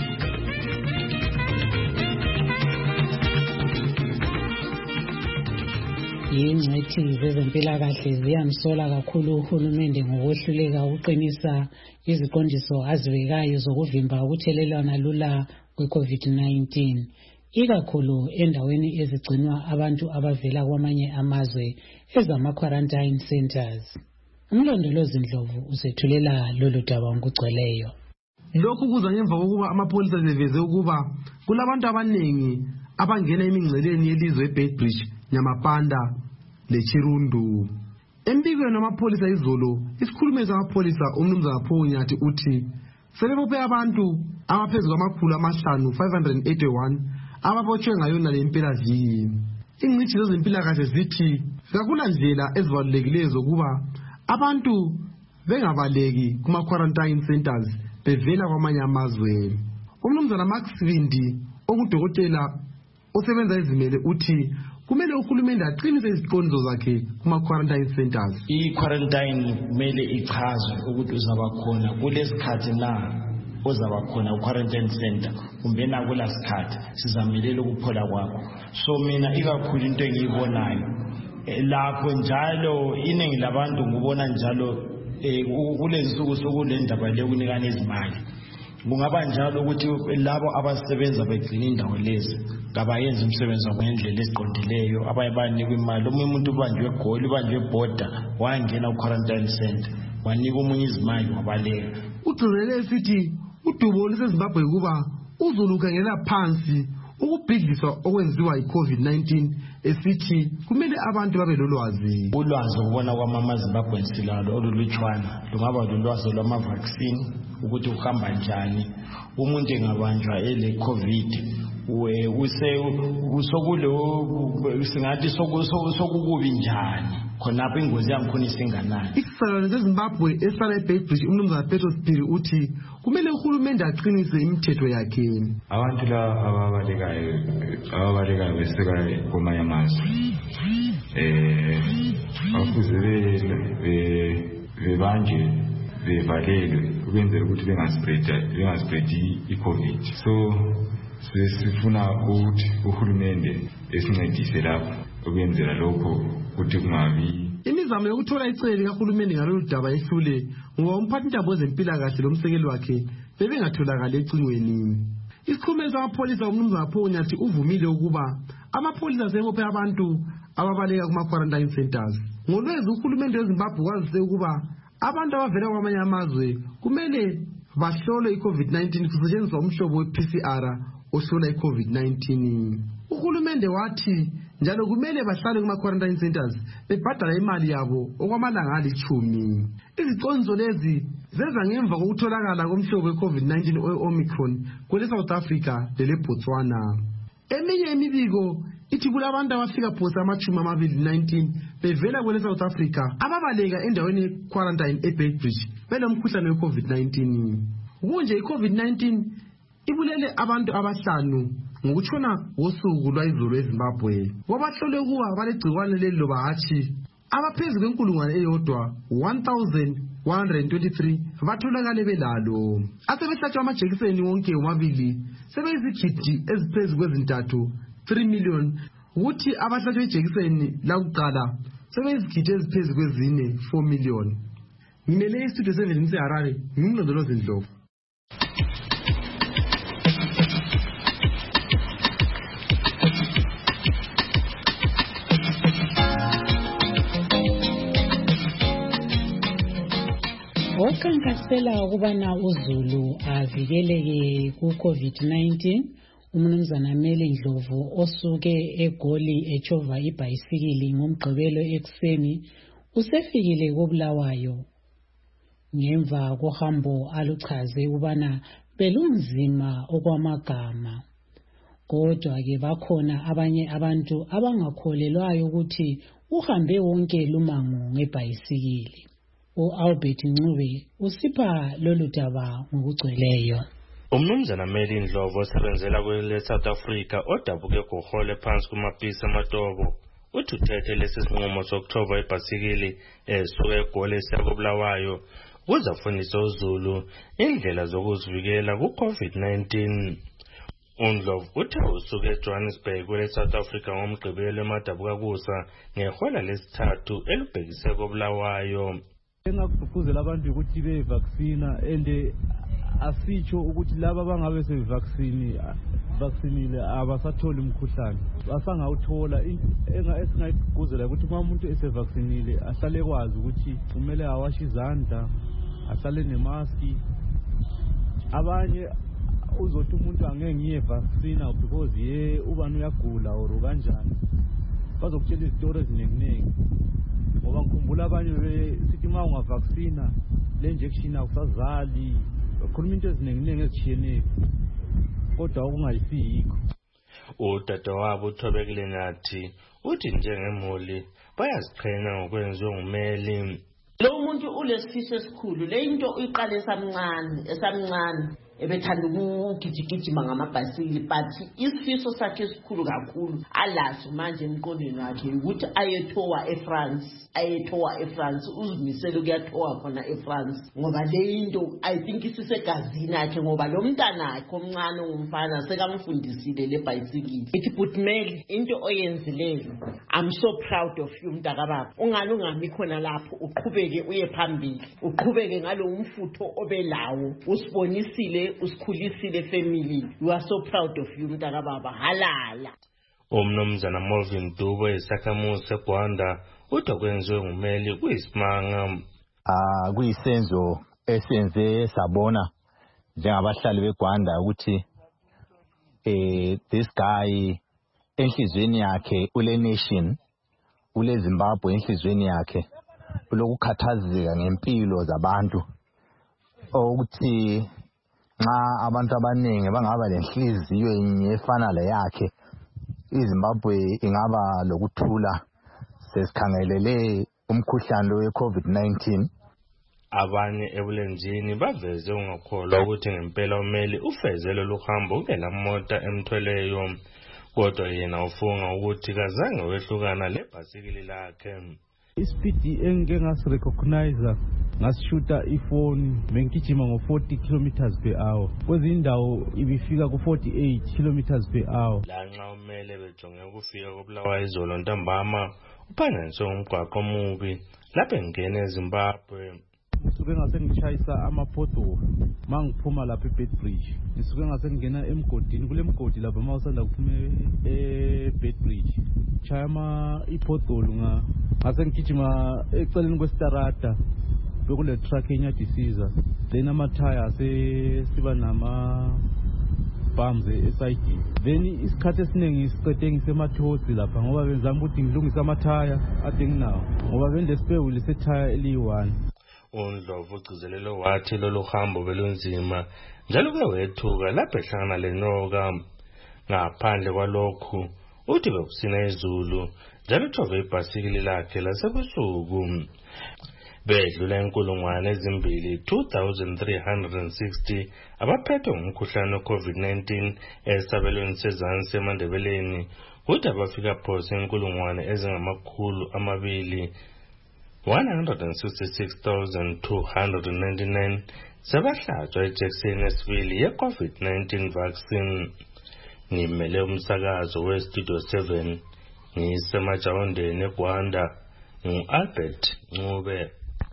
Ingcwethi zezempilakahle ziyamsola kakhulu uhulumende ngokwehluleka ukuqinisa iziqondiso azibekayo zokuvimba ukuthelelana lula kwe-COVID nineteen, ikakhulu endaweni ezigcinwa abantu abavela kwamanye amazwe ezama-quarantine centers. Umlondolozi Ndlovu usethulela lolu daba ngokugcweleyo. Lokhu kuza ngemva kokuba amapolisa eveze ukuba kulabantu abaningi abangena emingceleni yelizwe eBeitbridge, Nyamapanda leChirundu. Embikweni amapolisa izolo, isikhulumeli samapolisa uMnumzana Phonyathi uthi sebebophe abantu abaphezulu kwamakhulu amahlanu five hundred eighty-one ababotshwe ngayona le mpelaviki. Ingcitshi zezempilakahle zithi kakulandlela ezibalulekileyo zokuba abantu bengabaleki kuma-quarantine centers bevela kwamanye amazwe. UMnumzana Max Vindi okudokotela osebenza ezimele uthi kumele uhulumende aqinise iziqondiso zakhe kuma-quarantine centers. I-quarantine kumele ichazwe ukuthi uzaba khona kulesikhathi na uzaba khona ku-quarantine center kumbe na kulasikhathi sizamelela ukuphola kwakho. So mina ikakhulu into engiyibonayo lapho njalo iningi labantu ngubona njalo kulezi nsuku sokule ndaba lekunikana izimali. Kungaba njalo ukuthi labo abasebenza begcina indawo lezi ngabayenza umsebenzi ngendlela esiqondileyo, abayibanika imali. Omunye umuntu ubanjwe egoli, ubanjwe border, wangena ku-quarantine center, wanika omunye izimali wabaleka. Ugcinele sithi udubo lweZimbabwe kuba uzolukangela phansi ukubhidliswa okwenziwa yi-COVID nineteen, esithi kumele abantu babe lolwazi. Ulwazi ukubona kwama-Zimbabwe silalo olulutshwana, lungaba lulwazi lwama-vaccine ukuthi uhamba njani. Umuntu engabanjwa ele COVID we use usokulo singathi sokukubi njani, khonapho ingozi yangikhona isinganani. Isizalwane seZimbabwe esala eBeitbridge uMnumzana Petro Sphiri uthi kumele uhulumende aqinise imithetho yakhe. Abantu la ababalekayo ababalekayo beseka kwamanye amazwe eh abafuze be bebanje bevalelwe ukwenzela ukuthi bengaspread bengaspread i-COVID. So sifuna ukuthi uhulumende esincedise lapho ukwenzela lokho ukuthi kungabi imizamo yokuthola icele kahulumende ngalolu daba ehlule ngoba umphathintambo wezempilakahle lomsekeli wakhe bebengatholakala ecingweni. Isikhulumeli samapholisa uMnumzana Phonyathi uvumile ukuba amapholisa sebophe abantu ababaleka kuma-quarantine centers. Ngolwezi uhulumende weZimbabwe wazise ukuba abantu abavela kwamanye amazwe kumele bahlolwe i-COVID nineteen kusetshenziswa umhlobo we-P C R ohlola i-COVID nineteen. Uhulumende wathi njalo kumele bahlale kuma-quarantine centers bebhadala imali yabo okwamalanga alithumi. Iziqondiso lezi zenza ngemva kokutholakala komhlobo we-COVID nineteen we-Omicron kwele South Africa lele Botswana. Eminye imibiko ithi kulabantu abafika phose amachumi amabili nineteen bevela kwele South Africa ababaleka endaweni ye-quarantine eBeitbridge belomkhuhlane we-COVID nineteen. Kunje i-COVID nineteen ibulele abantu abahlanu ngokutshona ngosuku lwayizolo eZimbabwe. Kwabahlole kuba balegciwane leli loba hatshi abaphezulu kwenkulungwane eyodwa one thousand one hundred twenty-three batholakale belalo. Asebehlatshwa amajekiseni wonke omabili sebeyizigidi eziphezulu kwezintathu three million, ukuthi abahlatshwe ijekiseni lakuqala sebeyizigidi eziphezulu kwezine four million. Ngimele istudio seven ngiseHarare, ngimlondolozi Ndlovu. Okhankasela ukubana uZulu avikeleke ku-COVID nineteen, uMnumzana Mele Ndlovu osuke eGoli echova ibhayisikili ngomgqibelo ekuseni usefikile koBulawayo. Ngemva kohambo aluchaze ukubana belunzima okwamagama. Kodwa ke bakhona abanye abantu abangakholelwayo ukuthi uhambe wonke lumango ngebhayisikili. U-Albert Ncube usipha lolu daba ngokugcweleyo. uMnumzana Mele Ndlovu osebenzela kwele South Africa odabuke kuhole phansi kumapisi amatobo uthi uthethe lesi sinqumo sokuthova ibhasikili esuka eGoli esiya koBulawayo kuzafundisa uZulu indlela zokuzivikela ku-COVID nineteen. uNdlovu uthe usuke eJohannesburg kwele South Africa ngomgqibelo emadabuka kusa ngehola lesithathu elubhekise koBulawayo. Engakugqugquzela abantu ukuthi bevaccina ende asitsho ukuthi laba bangabe sevaccine vaccinile abasatholi umkhuhlane basangawuthola. Esingayigqugquzela ukuthi uma umuntu esevaccinile ahlale kwazi ukuthi kumele awashe izandla, ahlale nemaski. Abanye uzothi umuntu angeke ngiye vaccina because ye ubani uyagula or kanjani, bazokutshela izitori eziningi ngoba ngikhumbula abanye besithi uma ungavaccina le injection awusazali, bakhuluma into eziningi ezitshiyeneyo kodwa okungayisiyikho. Udadewabo uThobekile Nathi uthi njengemuli bayaziqhenya ngokwenziwa nguMele. Lo muntu ulesifiso esikhulu, le into uyiqala esamncane esamncane ebethanda ukugijigijima ngamabhayisikili, but isifiso sakhe esikhulu kakhulu alaso manje emqondweni wakhe ukuthi ayethowa eFrance, ayethowa eFrance, uzimisele ukuyathowa khona eFrance, ngoba le into I think isisegazini yakhe, ngoba lo mntana akhe omncane ongumfana sekamfundisile le bhayisikili. Ithi Butmeli, into oyenzileyo, I'm so proud of you mntakababa. Ungani ungami khona lapho, uqhubeke uye phambili, uqhubeke ngalo umfutho obelawo, usibonisile, usikhulisile family. You are so proud of you mntakababa. Halala. Umnumzana Melvin Dube isakhamuzi seGwanda uthi kwenziwe ngumeli kuyisimanga. Ah kuyisenzo esenze sabona njengabahlali beGwanda ukuthi eh this guy enhlizweni yakhe ule nation, ule Zimbabwe enhlizweni yakhe, ulokukhathazeka ngempilo zabantu, ukuthi nxa abantu abaningi bangaba lenhliziyo efana le yakhe, iZimbabwe ingaba lokuthula sesikhangelele umkhuhlane we-COVID nineteen. Abanye ebulenjini baveze ungakholwa ukuthi ngempela umeli ufezele lohambo ngela mota emthweleyo, kodwa yena ufunga ukuthi kazange wehlukana lebhasikili lakhe. Ispeed engike ngasirecognize ngasishuta ifoni bengigijima ngo-forty kilometers per hour, kwezinye indawo ibifika ku-forty-eight kilometers per hour. Lanxa umele bejonge ukufika koBulawayo izolo ntambama uphanyaniswe ngumgwaqo omubi lapho engene eZimbabwe. Ngisuke ngase ngitshayisa amaphoto mangiphuma lapha eBedbridge, ngisuke ngase ngena emgodini, kule mgodi lapha mawusanda kuphuma eBedbridge, chaya ama iphodolo nga ngase ngigijima eceleni kwesitarata bekule truck enyadisiza, then amathaya ase siba nama bumps esayidini, then isikhathi esiningi isiqede ngisemathosi lapha ngoba benzama ukuthi ngilungise amathaya ade nginawo ngoba bendesipewuli sethaya eliyi-one. UNdlovu ugcizelelo wathi lolu hambo belunzima njalo ke wethuka lapho ehlangana lenyoka. Ngaphandle kwalokhu uthi bekusina izulu njalo uthove ibhasikili lakhe lasebusuku. Bedlula inkulungwane ezimbili two thousand three hundred sixty abaphethwe ngumkhuhlane we-COVID nineteen esabelweni sezansi eMandebeleni, uthi abafika phose inkulungwane ezingamakhulu amabili one hundred sixty-six thousand two hundred ninety-nine sebahlatshwa ijekiseni esibili ye-COVID nineteen vaccine. Ngimele umsakazo we-Studio seven ngisemajawondeni eGwanda, ngu-Albert Ncube.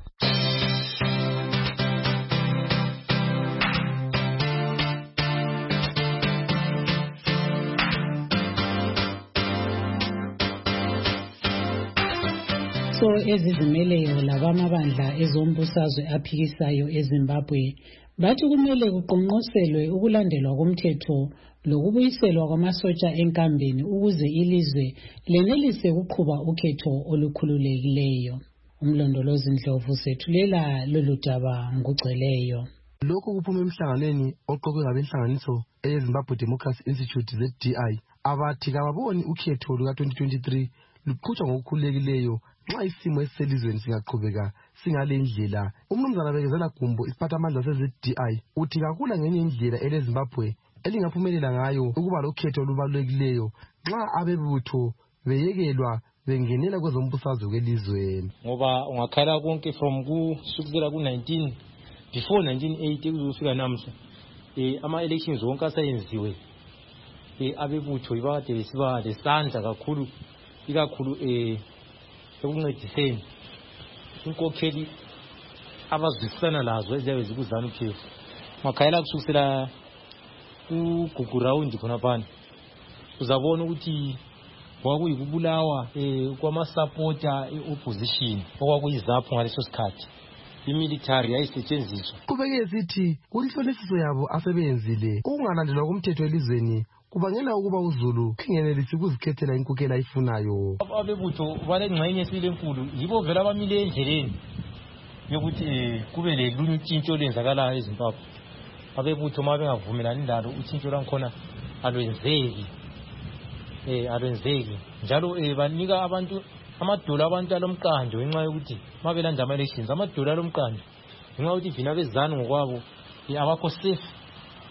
So ezizimeleyo labamabandla ezombusazwe aphikisayo eZimbabwe bathi kumele kuqonqoselwe ukulandelwa komthetho lokubuyiselwa kwamasotsha enkambeni ukuze ilizwe lenelise ukuqhuba ukhetho olukhululekileyo. Umlondolozi Ndlovu sethulela lolu daba ngugcweleyo. Lokho kuphuma emhlanganweni oqoqwe ngabenhlanganiso eZimbabwe Democracy Institute Z D I abathi kababoni ukhetho luka twenty twenty-three luqhutshwa ngokukhululekileyo nxa isimo eselizweni singaqhubeka singale indlela. Umnumzana Bekezela Gumbo isiphathamandla se-Z D I uthi kakula ngenye indlela eleZimbabwe elingaphumelela ngayo ukuba lokhetho olubalulekileyo nxa abebutho beyekelwa bengenela kwezombusazwe kwelizweni. Ngoba ungakhala konke from kusukela ku-nineteen before nineteen eighty kuzofika namhla eh ama elections wonke asayenziwe eh abebutho ibade besiba lesandla kakhulu ikakhulu eh ekuncediseni inkokheli abazisana lazo eziyabe zikuzana ukhefu. Makhayela kusukela ugugu round khona phana uzabona ukuthi kwakuyikubulawa eh kwamasupporter eopposition okwakuyizapho ngaleso sikhathi imilitary ayisetshenziswa. Kubeke sithi kunhlonisiso yabo asebenzile ukungalandelwa komthetho elizweni kubangela ukuba uZulu kingenelisi ukuzikhethela inkokela ayifunayo. Abebutho balengxenye esile enkulu yibo vela abamile endleleni yokuthi kube lelunye utshintsho lenzakala eZimbabwe. Abebutho mabengavumelani ndalo utshintsho lwakhona alwenzeki eh alwenzeki njalo eh banika abantu amadola abantu alomkando ngenxa yokuthi mabelanda ama elections amadola alomkando ngenxa yokuthi vina bezana ngokwabo abakho safe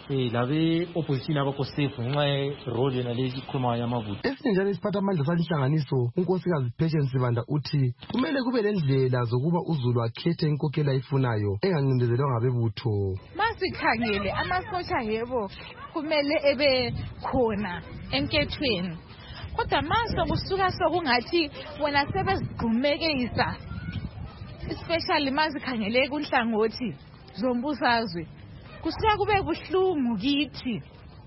eh labe opposition abakho safe ngenxa ye-role yena le ikhulumayo yamabutho. Esinye njalo isiphathamandla salinhlanganiso unkosikazi Patience Sibanda uthi kumele kube lendlela zokuba uZulu akhethe inkokela ayifunayo engancindezelwa ngabebutho. Masikhangele amasotsha yebo kumele ebe khona enkethweni. Kodwa mase kusuka sokungathi wena sebezigqumekisa especially masikhangele kunhlangothi zombusazwe kusuka kube buhlungu kithi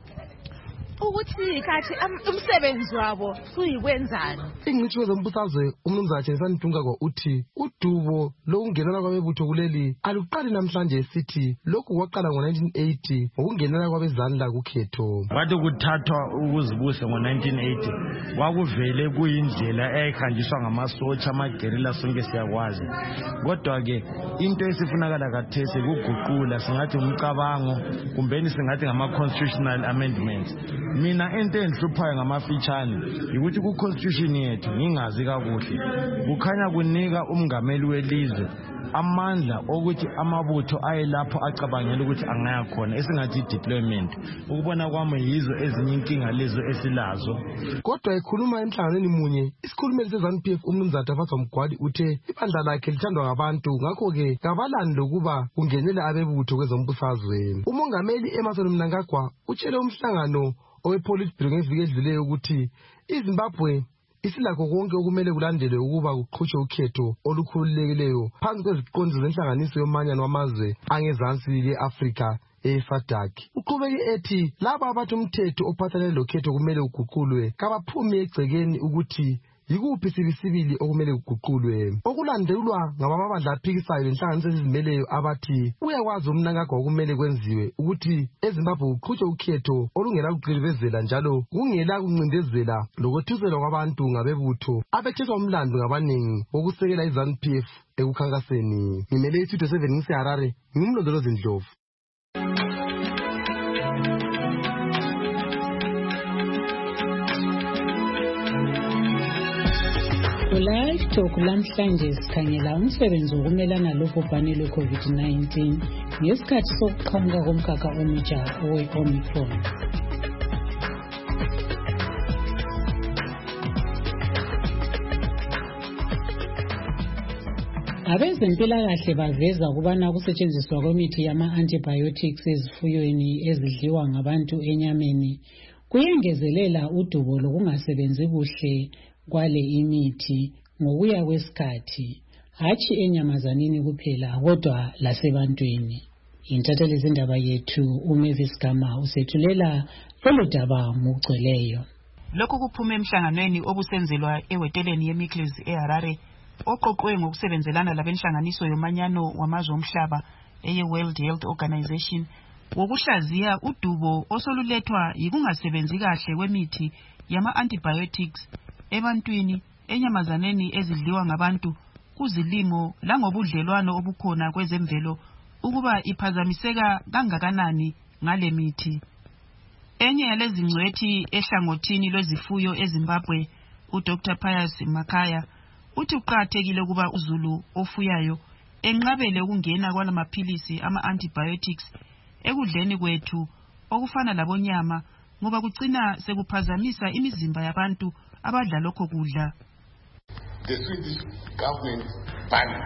ukuthi kathi umsebenzi wabo kuyikwenzani. Ingcitshi zombusazwe umnumzana Chenisani Dungako uthi udubo lokungenela kwabebutho kuleli aluqali namhlanje esithi lokhu kwaqala ngo-nineteen eighty ngokungenela kwabezandla kukhetho. Bathi kuthathwa ukuzibuse ngo-nineteen eighty kwakuvele kuyindlela eyayihanjiswa ngamasotsha amagerilla sonke siyakwazi. Kodwa-ke into esifunakala kathesi kuguqula singathi umcabango kumbeni singathi ngama-constitutional amendments. Mina into enhluphayo ngamafitshane ukuthi ku-constitution yethu ngingazi kakuhle kukhanya kunika umngameli welizwe amandla okuthi amabutho ayelapho acabangela ukuthi angaya khona esingathi deployment. Ukubona kwami yizo ezinye inkinga lezo esilazo. Kodwa ekhuluma emhlanganweni munye isikhulumeli se-ZANU P F umnumzana Tafatwa Mgwadi uthe ibandla lakhe lithandwa ngabantu ngakho-ke kabalani lokuba kungenela abebutho kwezombusazwe. Umongameli Emmerson Mnangagwa utshele umhlangano owepolitburo ngeviki edluleyo ukuthi iZimbabwe isilakho konke okumele kulandele ukuba kuqhutshwe ukhetho olukhululekileyo phansi kweziqondiso zenhlanganiso yomanyano wamazwe angezansi le-Afrika e-SADC. Uqhubeke ethi laba abathi umthetho ophathelene lokhetho kumele uguqulwe kabaphumi egcekeni ukuthi yikuphi sibisibili okumele kuguqulwe. Okulandelwa ngabamabandla aphikisayo lenhlanganiso ezizimeleyo abathi uyakwazi umnangagwa okumele kwenziwe ukuthi eZimbabwe kuqhutshwe ukhetho olungela kuqilibezela njalo kungela kuncindezela lokwethuselwa kwabantu ngabebutho abethethwa umlando ngabaningi wokusekela iZANU P F ekukhankaseni. Ngimele iStudio seven ngiseHarare, ngimlondolozi Ndlovu. Live Talk lamhlanje sikhangela umsebenzi wokumelana lobhubhane lwe-COVID nineteen ngesikhathi sokuqhamuka komkhakha omutsha owe-Omicron. Abezempilakahle baveza ukubana kusetshenziswa kwemithi yama-antibiotics ezifuyweni ezidliwa ngabantu enyameni kuyengezelela udubo lokungasebenzi kuhle kwale imithi ngokuya kwesikhathi, hatshi enyamazanini kuphela kodwa lasebantwini. Intatheli zindaba yethu uMavis Gama usethulela lolu daba ngokugcweleyo. Lokhu kuphume emhlanganweni obusenzelwa eweteleni yeMikles eHarare oqoqwe ngokusebenzelana labenhlanganiso yomanyano wamazwe omhlaba eye-World Health Organization wokuhlaziya udubo osolulethwa yikungasebenzi kahle kwemithi yama-antibiotics ebantwini, enyamazaneni ezidliwa ngabantu, kuzilimo langobudlelwano obukhona kwezemvelo ukuba iphazamiseka kangakanani ngale mithi. Enye yalezi ngcwethi ehlangothini lwezifuyo eZimbabwe, uDr Pius Makaya, uthi uqakathekile ukuba uZulu ofuyayo enqabele ukungena kwalamaphilisi ama-antibiotics ekudleni kwethu okufana labonyama ngoba kucina sekuphazamisa imizimba yabantu abadla lokho kudla. The Swedish government banned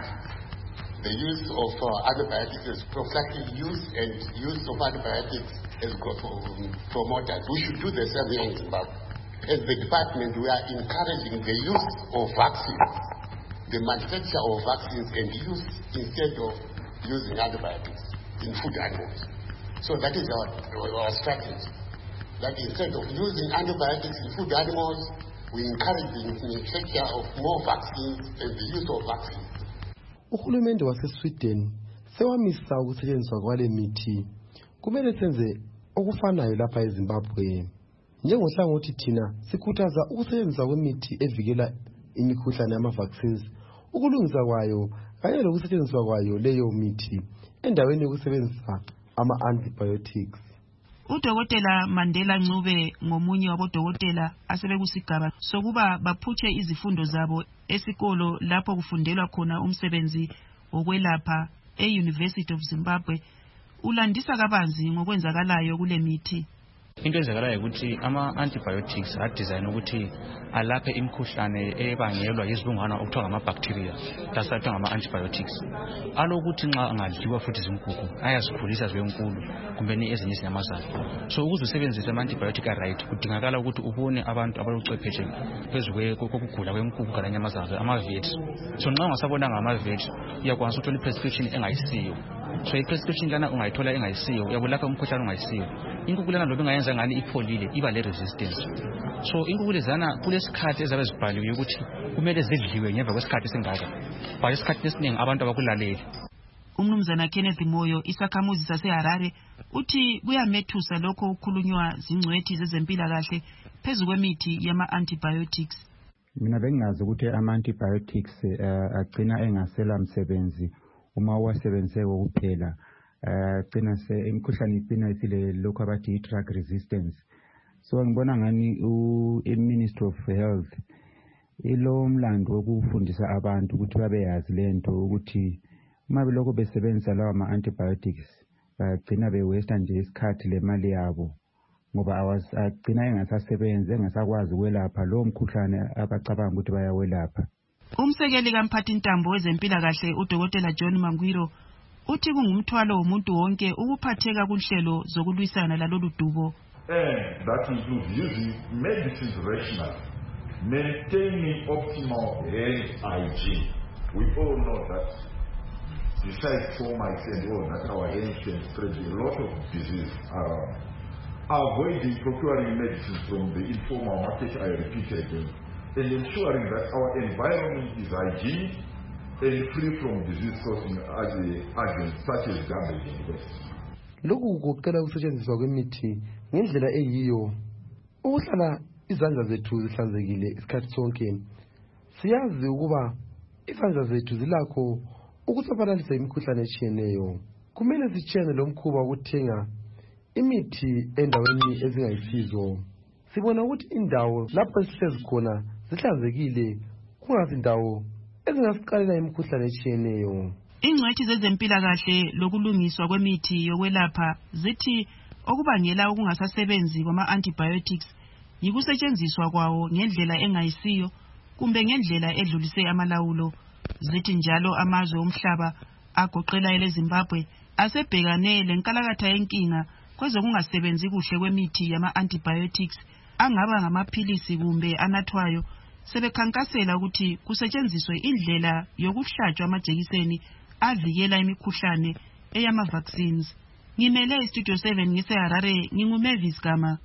the use of uh, antibiotics as prophylactic use and use of antibiotics as promoters. We should do the same here in Zimbabwe. As the department, we are encouraging the use of vaccines, the manufacture of vaccines and use instead of using antibiotics in food animals. So that is our, our strategy. That instead of using antibiotics in food animals, we encourage the manufacture of more vaccines and the use of vaccines. Uhulumende waseSweden sewamisa ukusetshenziswa kwale mithi. Kumele senze okufanayo lapha eZimbabwe. Njengohlangothi thina sikhuthaza ukusetshenziswa kwemithi evikela imikhuhlane yama-vaccines, ukulungisa kwayo kanye lokusetshenziswa kwayo leyo mithi endaweni yokusebenzisa ama-antibiotics. Udokotela Mandela Ncube ngomunye wabodokotela asebekusigaba sokuba baphutshe izifundo zabo esikolo lapho kufundelwa khona umsebenzi wokwelapha e-University of Zimbabwe. ulandisa kabanzi ngokwenzakalayo kule mithi. Into ezakalayo ukuthi ama-antibiotics adizayini ukuthi alaphe imikhuhlane ebangelwa yizibungwana okuthiwa ngama-bacteria, lasathiwa ngama-antibiotics. Alokuthi nxa angadliwa futhi zinkukhu ayazikhulisa zibenkulu kumbeni ezinye izinyamazana. So ukuze usebenzise ama-antibiotic a-right kudingakala ukuthi ubone abantu abalochwepheshe phezu kokugula kwenkukhu kalanyamazana, ama-vets. So nxa ungasabonanga ama-vets uyakwanisa ukuthola i-prescription engayisiyo. So i-prescription lana ungayithola engayisiyo uyabulapha umkhuhlane ungayisiyo. Inkukhu lana loba ingayenza ngani ipholile iba le resistance. So inkukhu lezana kulesikhathi ezabe zibhaliwe ukuthi kumele zidliwe ngemva kwesikhathi esingaka. But isikhathi esiningi abantu abakulaleli. Umnumzana Kenneth Moyo, isakhamuzi saseHarare, uthi kuyamethusa lokho ukukhulunywa zingcwethi zezempilakahle phezu kwemithi yama-antibiotics. Mina bengazi ukuthi ama-antibiotics uh, agcina engasela msebenzi uma uwasebenzise kokuphela. Agcina se imikhuhlane igcina isile lokho abathi i-drug resistance. So ngibona ngani i-Ministry of Health ilo mlando wokufundisa abantu ukuthi babeyazi lento ukuthi uma belokho besebenzisa lawa ama-antibiotics bagcina be-waste nje isikhathi lemali yabo ngoba agcina engasasebenzi engasakwazi ukwelapha lowo mkhuhlane abacabanga ukuthi bayawelapha. Umsekeli kamphathintambo wezempilakahle uDokotela John Mangwiro uthi kungumthwalo womuntu wonke ukuphatheka kunhlelo zokulwisana lalolu dubo. And that includes using medicines rationally, maintaining optimal hand hygiene. We all know that besides termites and all that, our hands can spread a lot of disease around. Avoiding procuring medicines from the informal market, I repeat again, and ensuring that our environment is hygienic and free from disease-causing agents such as garbage and waste. Lokhu kuqala ukusetshenziswa kwemithi ngendlela eyiyo. Ukuhlala izandla zethu zihlanzekile isikhathi sonke. Siyazi ukuba izandla zethu zilakho ukusabalalisa imikhuhlane etshiyeneyo. Kumele sitshenge lo mkhuba ukuthenga imithi endaweni ezingayisizo. Sibona ukuthi indawo lapho sihlezi khona zihlanzekile, kungazindawo ezingasiqalela imikhuhlane etshiyeneyo. Ingcwethi zezempilakahle lokulungiswa kwemithi yokwelapha zithi okubangela ukungasasebenzi kwama-antibiotics yikusetshenziswa kwawo ngendlela engayisiyo kumbe ngendlela edlulise amalawulo. Zithi njalo amazwe omhlaba agoqela eleZimbabwe asebhekane lenkalakatha yenkinga kwezokungasebenzi kuhle kwemithi yama-antibiotics angaba ngamaphilisi kumbe anathwayo, sebekhankasela ukuthi kusetshenziswe indlela yokuhlatshwa amajekiseni avikela imikhuhlane eyama-vaccines. Ngimele iStudio seven ngiseHarare, nginguMavis Gama.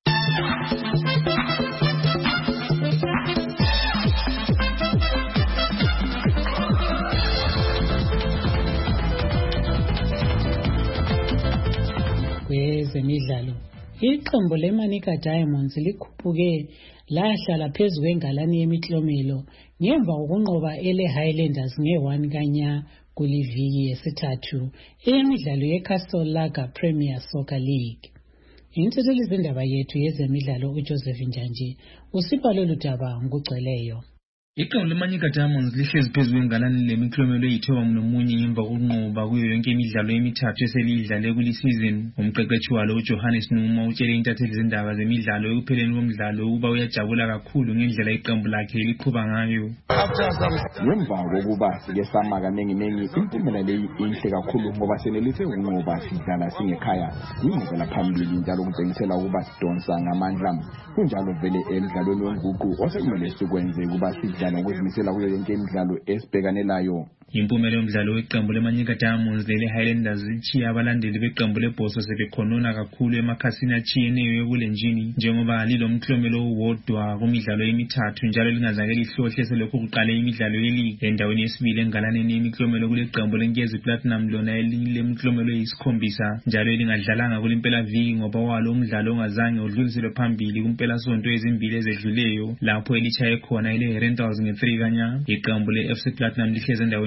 Kwezemidlalo, iqembu leManica Diamonds likhuphuke lahlala phezu kwengalani yemiklomelo ngemva kokunqoba ele Highlanders nge-one kanya kuliviki yesithathu eyemidlalo yeCastle Lager Premier Soccer League. Intsetheli zindaba yethu yezemidlalo uJoseph Njanji usipha lolu daba ngokugcweleyo. Iqembu leManica Diamonds lihlezi phezu kwengalani lemiklomelo eyithoba nomunye ngemva kokunqoba kuyo yonke imidlalo emithathu eselidlale kulisizini. Umqeqeshi walo uJohannes Numa utshele intatheli zindaba zemidlalo ekupheleni komdlalo ukuba uyajabula kakhulu ngendlela iqembu lakhe liqhuba ngayo. Ngemva kokuba sike sama kanenginengi, impumela leyi inhle kakhulu ngoba senelise ukunqoba sidlala singekhaya. Ingqubela phambili njalo kutshengisela ukuba sidonsa ngamandla. Kunjalo vele emidlalweni wenguqu osekumele sikwenze ukuba sidlala ngokuzimisela kuyo yonke imidlalo esibhekanelayo. Impumela yomdlalo weqembu leManica Diamonds lele Highlanders ichiya abalandeli beqembu lebhoso sebekhonona kakhulu emakhasini achiyeneyo ebulenjini njengoba lilomklomelo owodwa kumidlalo emithathu njalo lingazake lihlohle selokhu kuqale imidlalo yeligi. Endaweni yesibili engalaneni yemiklomelo kuleqembu leNkezi Platinum lona elinye lemklomelo eyisikhombisa njalo elingadlalanga kulimpela viki ngoba walo umdlalo ongazange udluliselwe phambili kumpela sonto ezimbili ezedluleyo lapho elichaye khona ile Rentals nge three kanya. Iqembu le-F C Platinum lihleze endaweni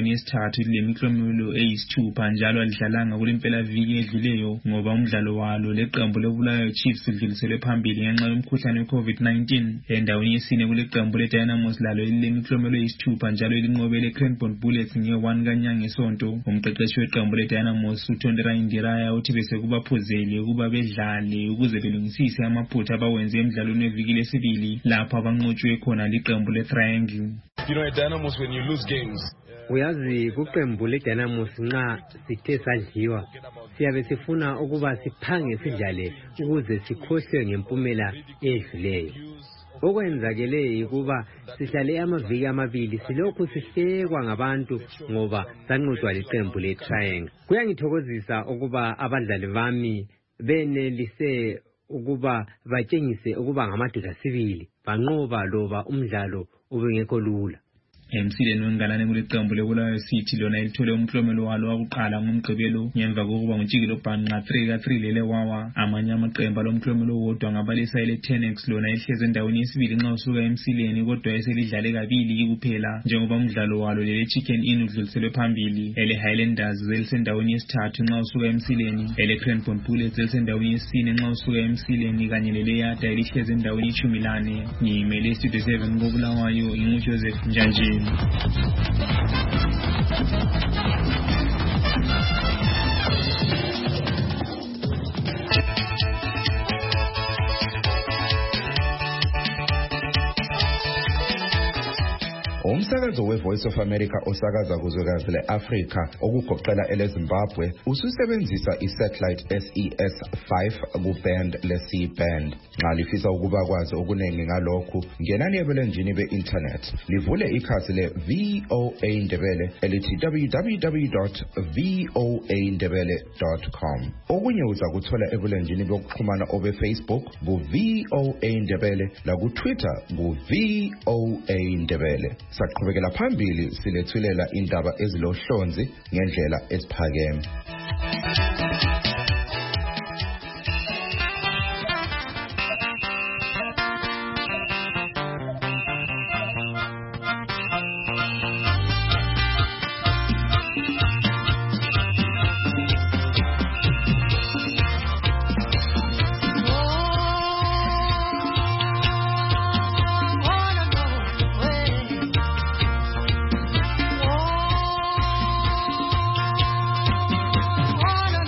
endaweni yesithathu le miklomelo eyisithupha njalo alidlalanga kule mpelaviki edluleyo ngoba umdlalo walo leqembu leBulawayo Chiefs lidluliselwe phambili ngenxa yomkhuhlane we-COVID nineteen. Endaweni yesine kule qembu leDynamos lalo le miklomelo eyisithupha njalo linqobele Cranbourne Bullets nge-one kanyanga ngesonto. Umqeqeshi weqembu leDynamos uTondera Indiraya uthi bese kubaphuzele ukuba bedlale ukuze belungisise amaphutha abawenze emidlalweni weviki lesibili lapho abanqotshwe khona liqembu leTriangle. You know, at Dynamos, when you lose games, uyazi kuqembu leDynamos nxa sithe sadliwa siyabe sifuna ukuba siphange sidlale ukuze sikhohle ngempumela edluleyo. Okwenzakele ukuba sihlale amaviki amabili silokhu sihlekwa ngabantu ngoba sanqotshwa liqembu leTriangle. Kuyangithokozisa ukuba abadlali bami benelise ukuba batshengise ukuba ngamadoda sibili banqoba loba umdlalo ubengekho lula. Emsileni wengalane kule qembu leBulawayo City lona ilithole umklomelo walo wakuqala ngomgqibelo ngemva kokuba nguntshikilo bhanqa three ka three lele wawa. Amanye amaqembu alomklomelo wodwa ngabalisa ile Tenex lona ihleze endaweni yesibili nxa usuka emsileni kodwa eselidlale kabili kuphela njengoba umdlalo walo lele Chicken Inn udluliselwe phambili. Ele Highlanders elisendaweni yesithathu nxa usuka emsileni, ele Cranbourne Bullets elisendaweni yesine nxa usuka emsileni kanye lele Yata elihleze endaweni yeshumi lane. Ngimele Studio seven koBulawayo inguJoseph Njanjini. Umsakazo weVoice of America osakaza kuzwekazi le-Afrika okugoqela eleZimbabwe ususebenzisa isatellite S E S five kuband le-C band. Nxa lifisa ukuba kwazi okuningi ngalokhu, ngenani ebulenjini be-internet livule ikhasi le-V O A Ndebele elithi w w w dot voa ndebele dot com. Okunye uza kuthola ebulenjini bokuxhumana obe-Facebook ku-V O A Ndebele laku-Twitter ku-V O A Ndebele. Saqhubekela phambili silethulela indaba ezilohlonzi ngendlela esiphakeme. Wanna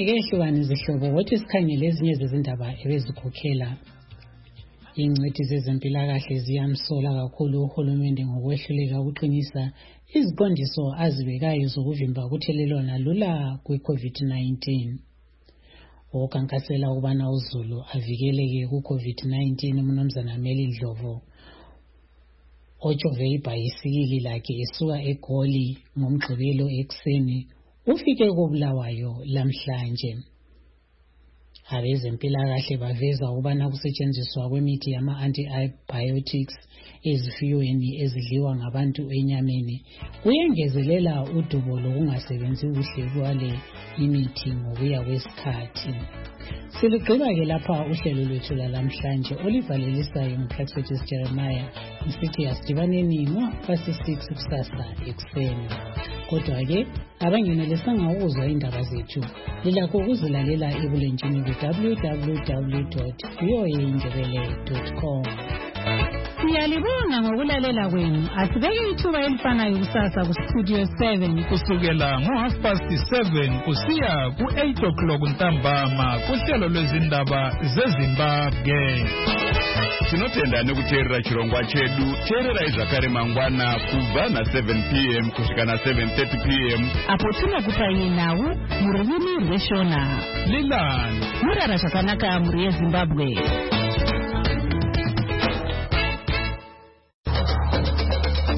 singeke hlukane izihlobo wothi sikhangele ezinye zezindaba ebezikhokhela. Ingcwethi zezempilakahle ziyamsola kakhulu uhulumende ngokwehluleka ukuqinisa iziqondiso azibekayo zokuvimba ukuthelelwana lula kwe-COVID nineteen. Okankasela ukubana uZulu avikeleke ku-COVID nineteen uMnumzana Meli Ndlovu ojove ibhayisikili lakhe esuka eGoli ngomgqibelo ekuseni ufike koBulawayo lamhlanje. Abezempilakahle baveza ukubana kusetshenziswa kwemithi yama-antibiotics ezifuyweni ezidliwa ngabantu enyameni kuyengezelela udubo lokungasebenzi kuhle kwale imithi ngokuya kwesikhathi. Silugqiba-ke lapha uhlelo lwethu lalamhlanje olivalelisayo nguPraxetis Jeremiah ngisithi asidibaneni ngo-past six kusasa ekuseni. Kodwa-ke abangenelisanga ukuzwa indaba zethu lilakho ukuzilalela ebulenjini ku-w w w dot v o a indebele dot com. Siyalibonga ngokulalela kwenu. Asibeke ithuba elifanayo kusasa ku-Studio seven kusukela ngo-half past seven kusiya ku-eight o'clock ntambama kuhlelo lwezindaba zeZimbabwe. Tinotenda nekuteerera chirongwa chedu. Teerera izvakare mangwana kubva na-seven p m kusvika na-seven thirty p m apo tinokupai nhau mururimi rweshona. Lilani murara zvakanaka muri yeZimbabwe.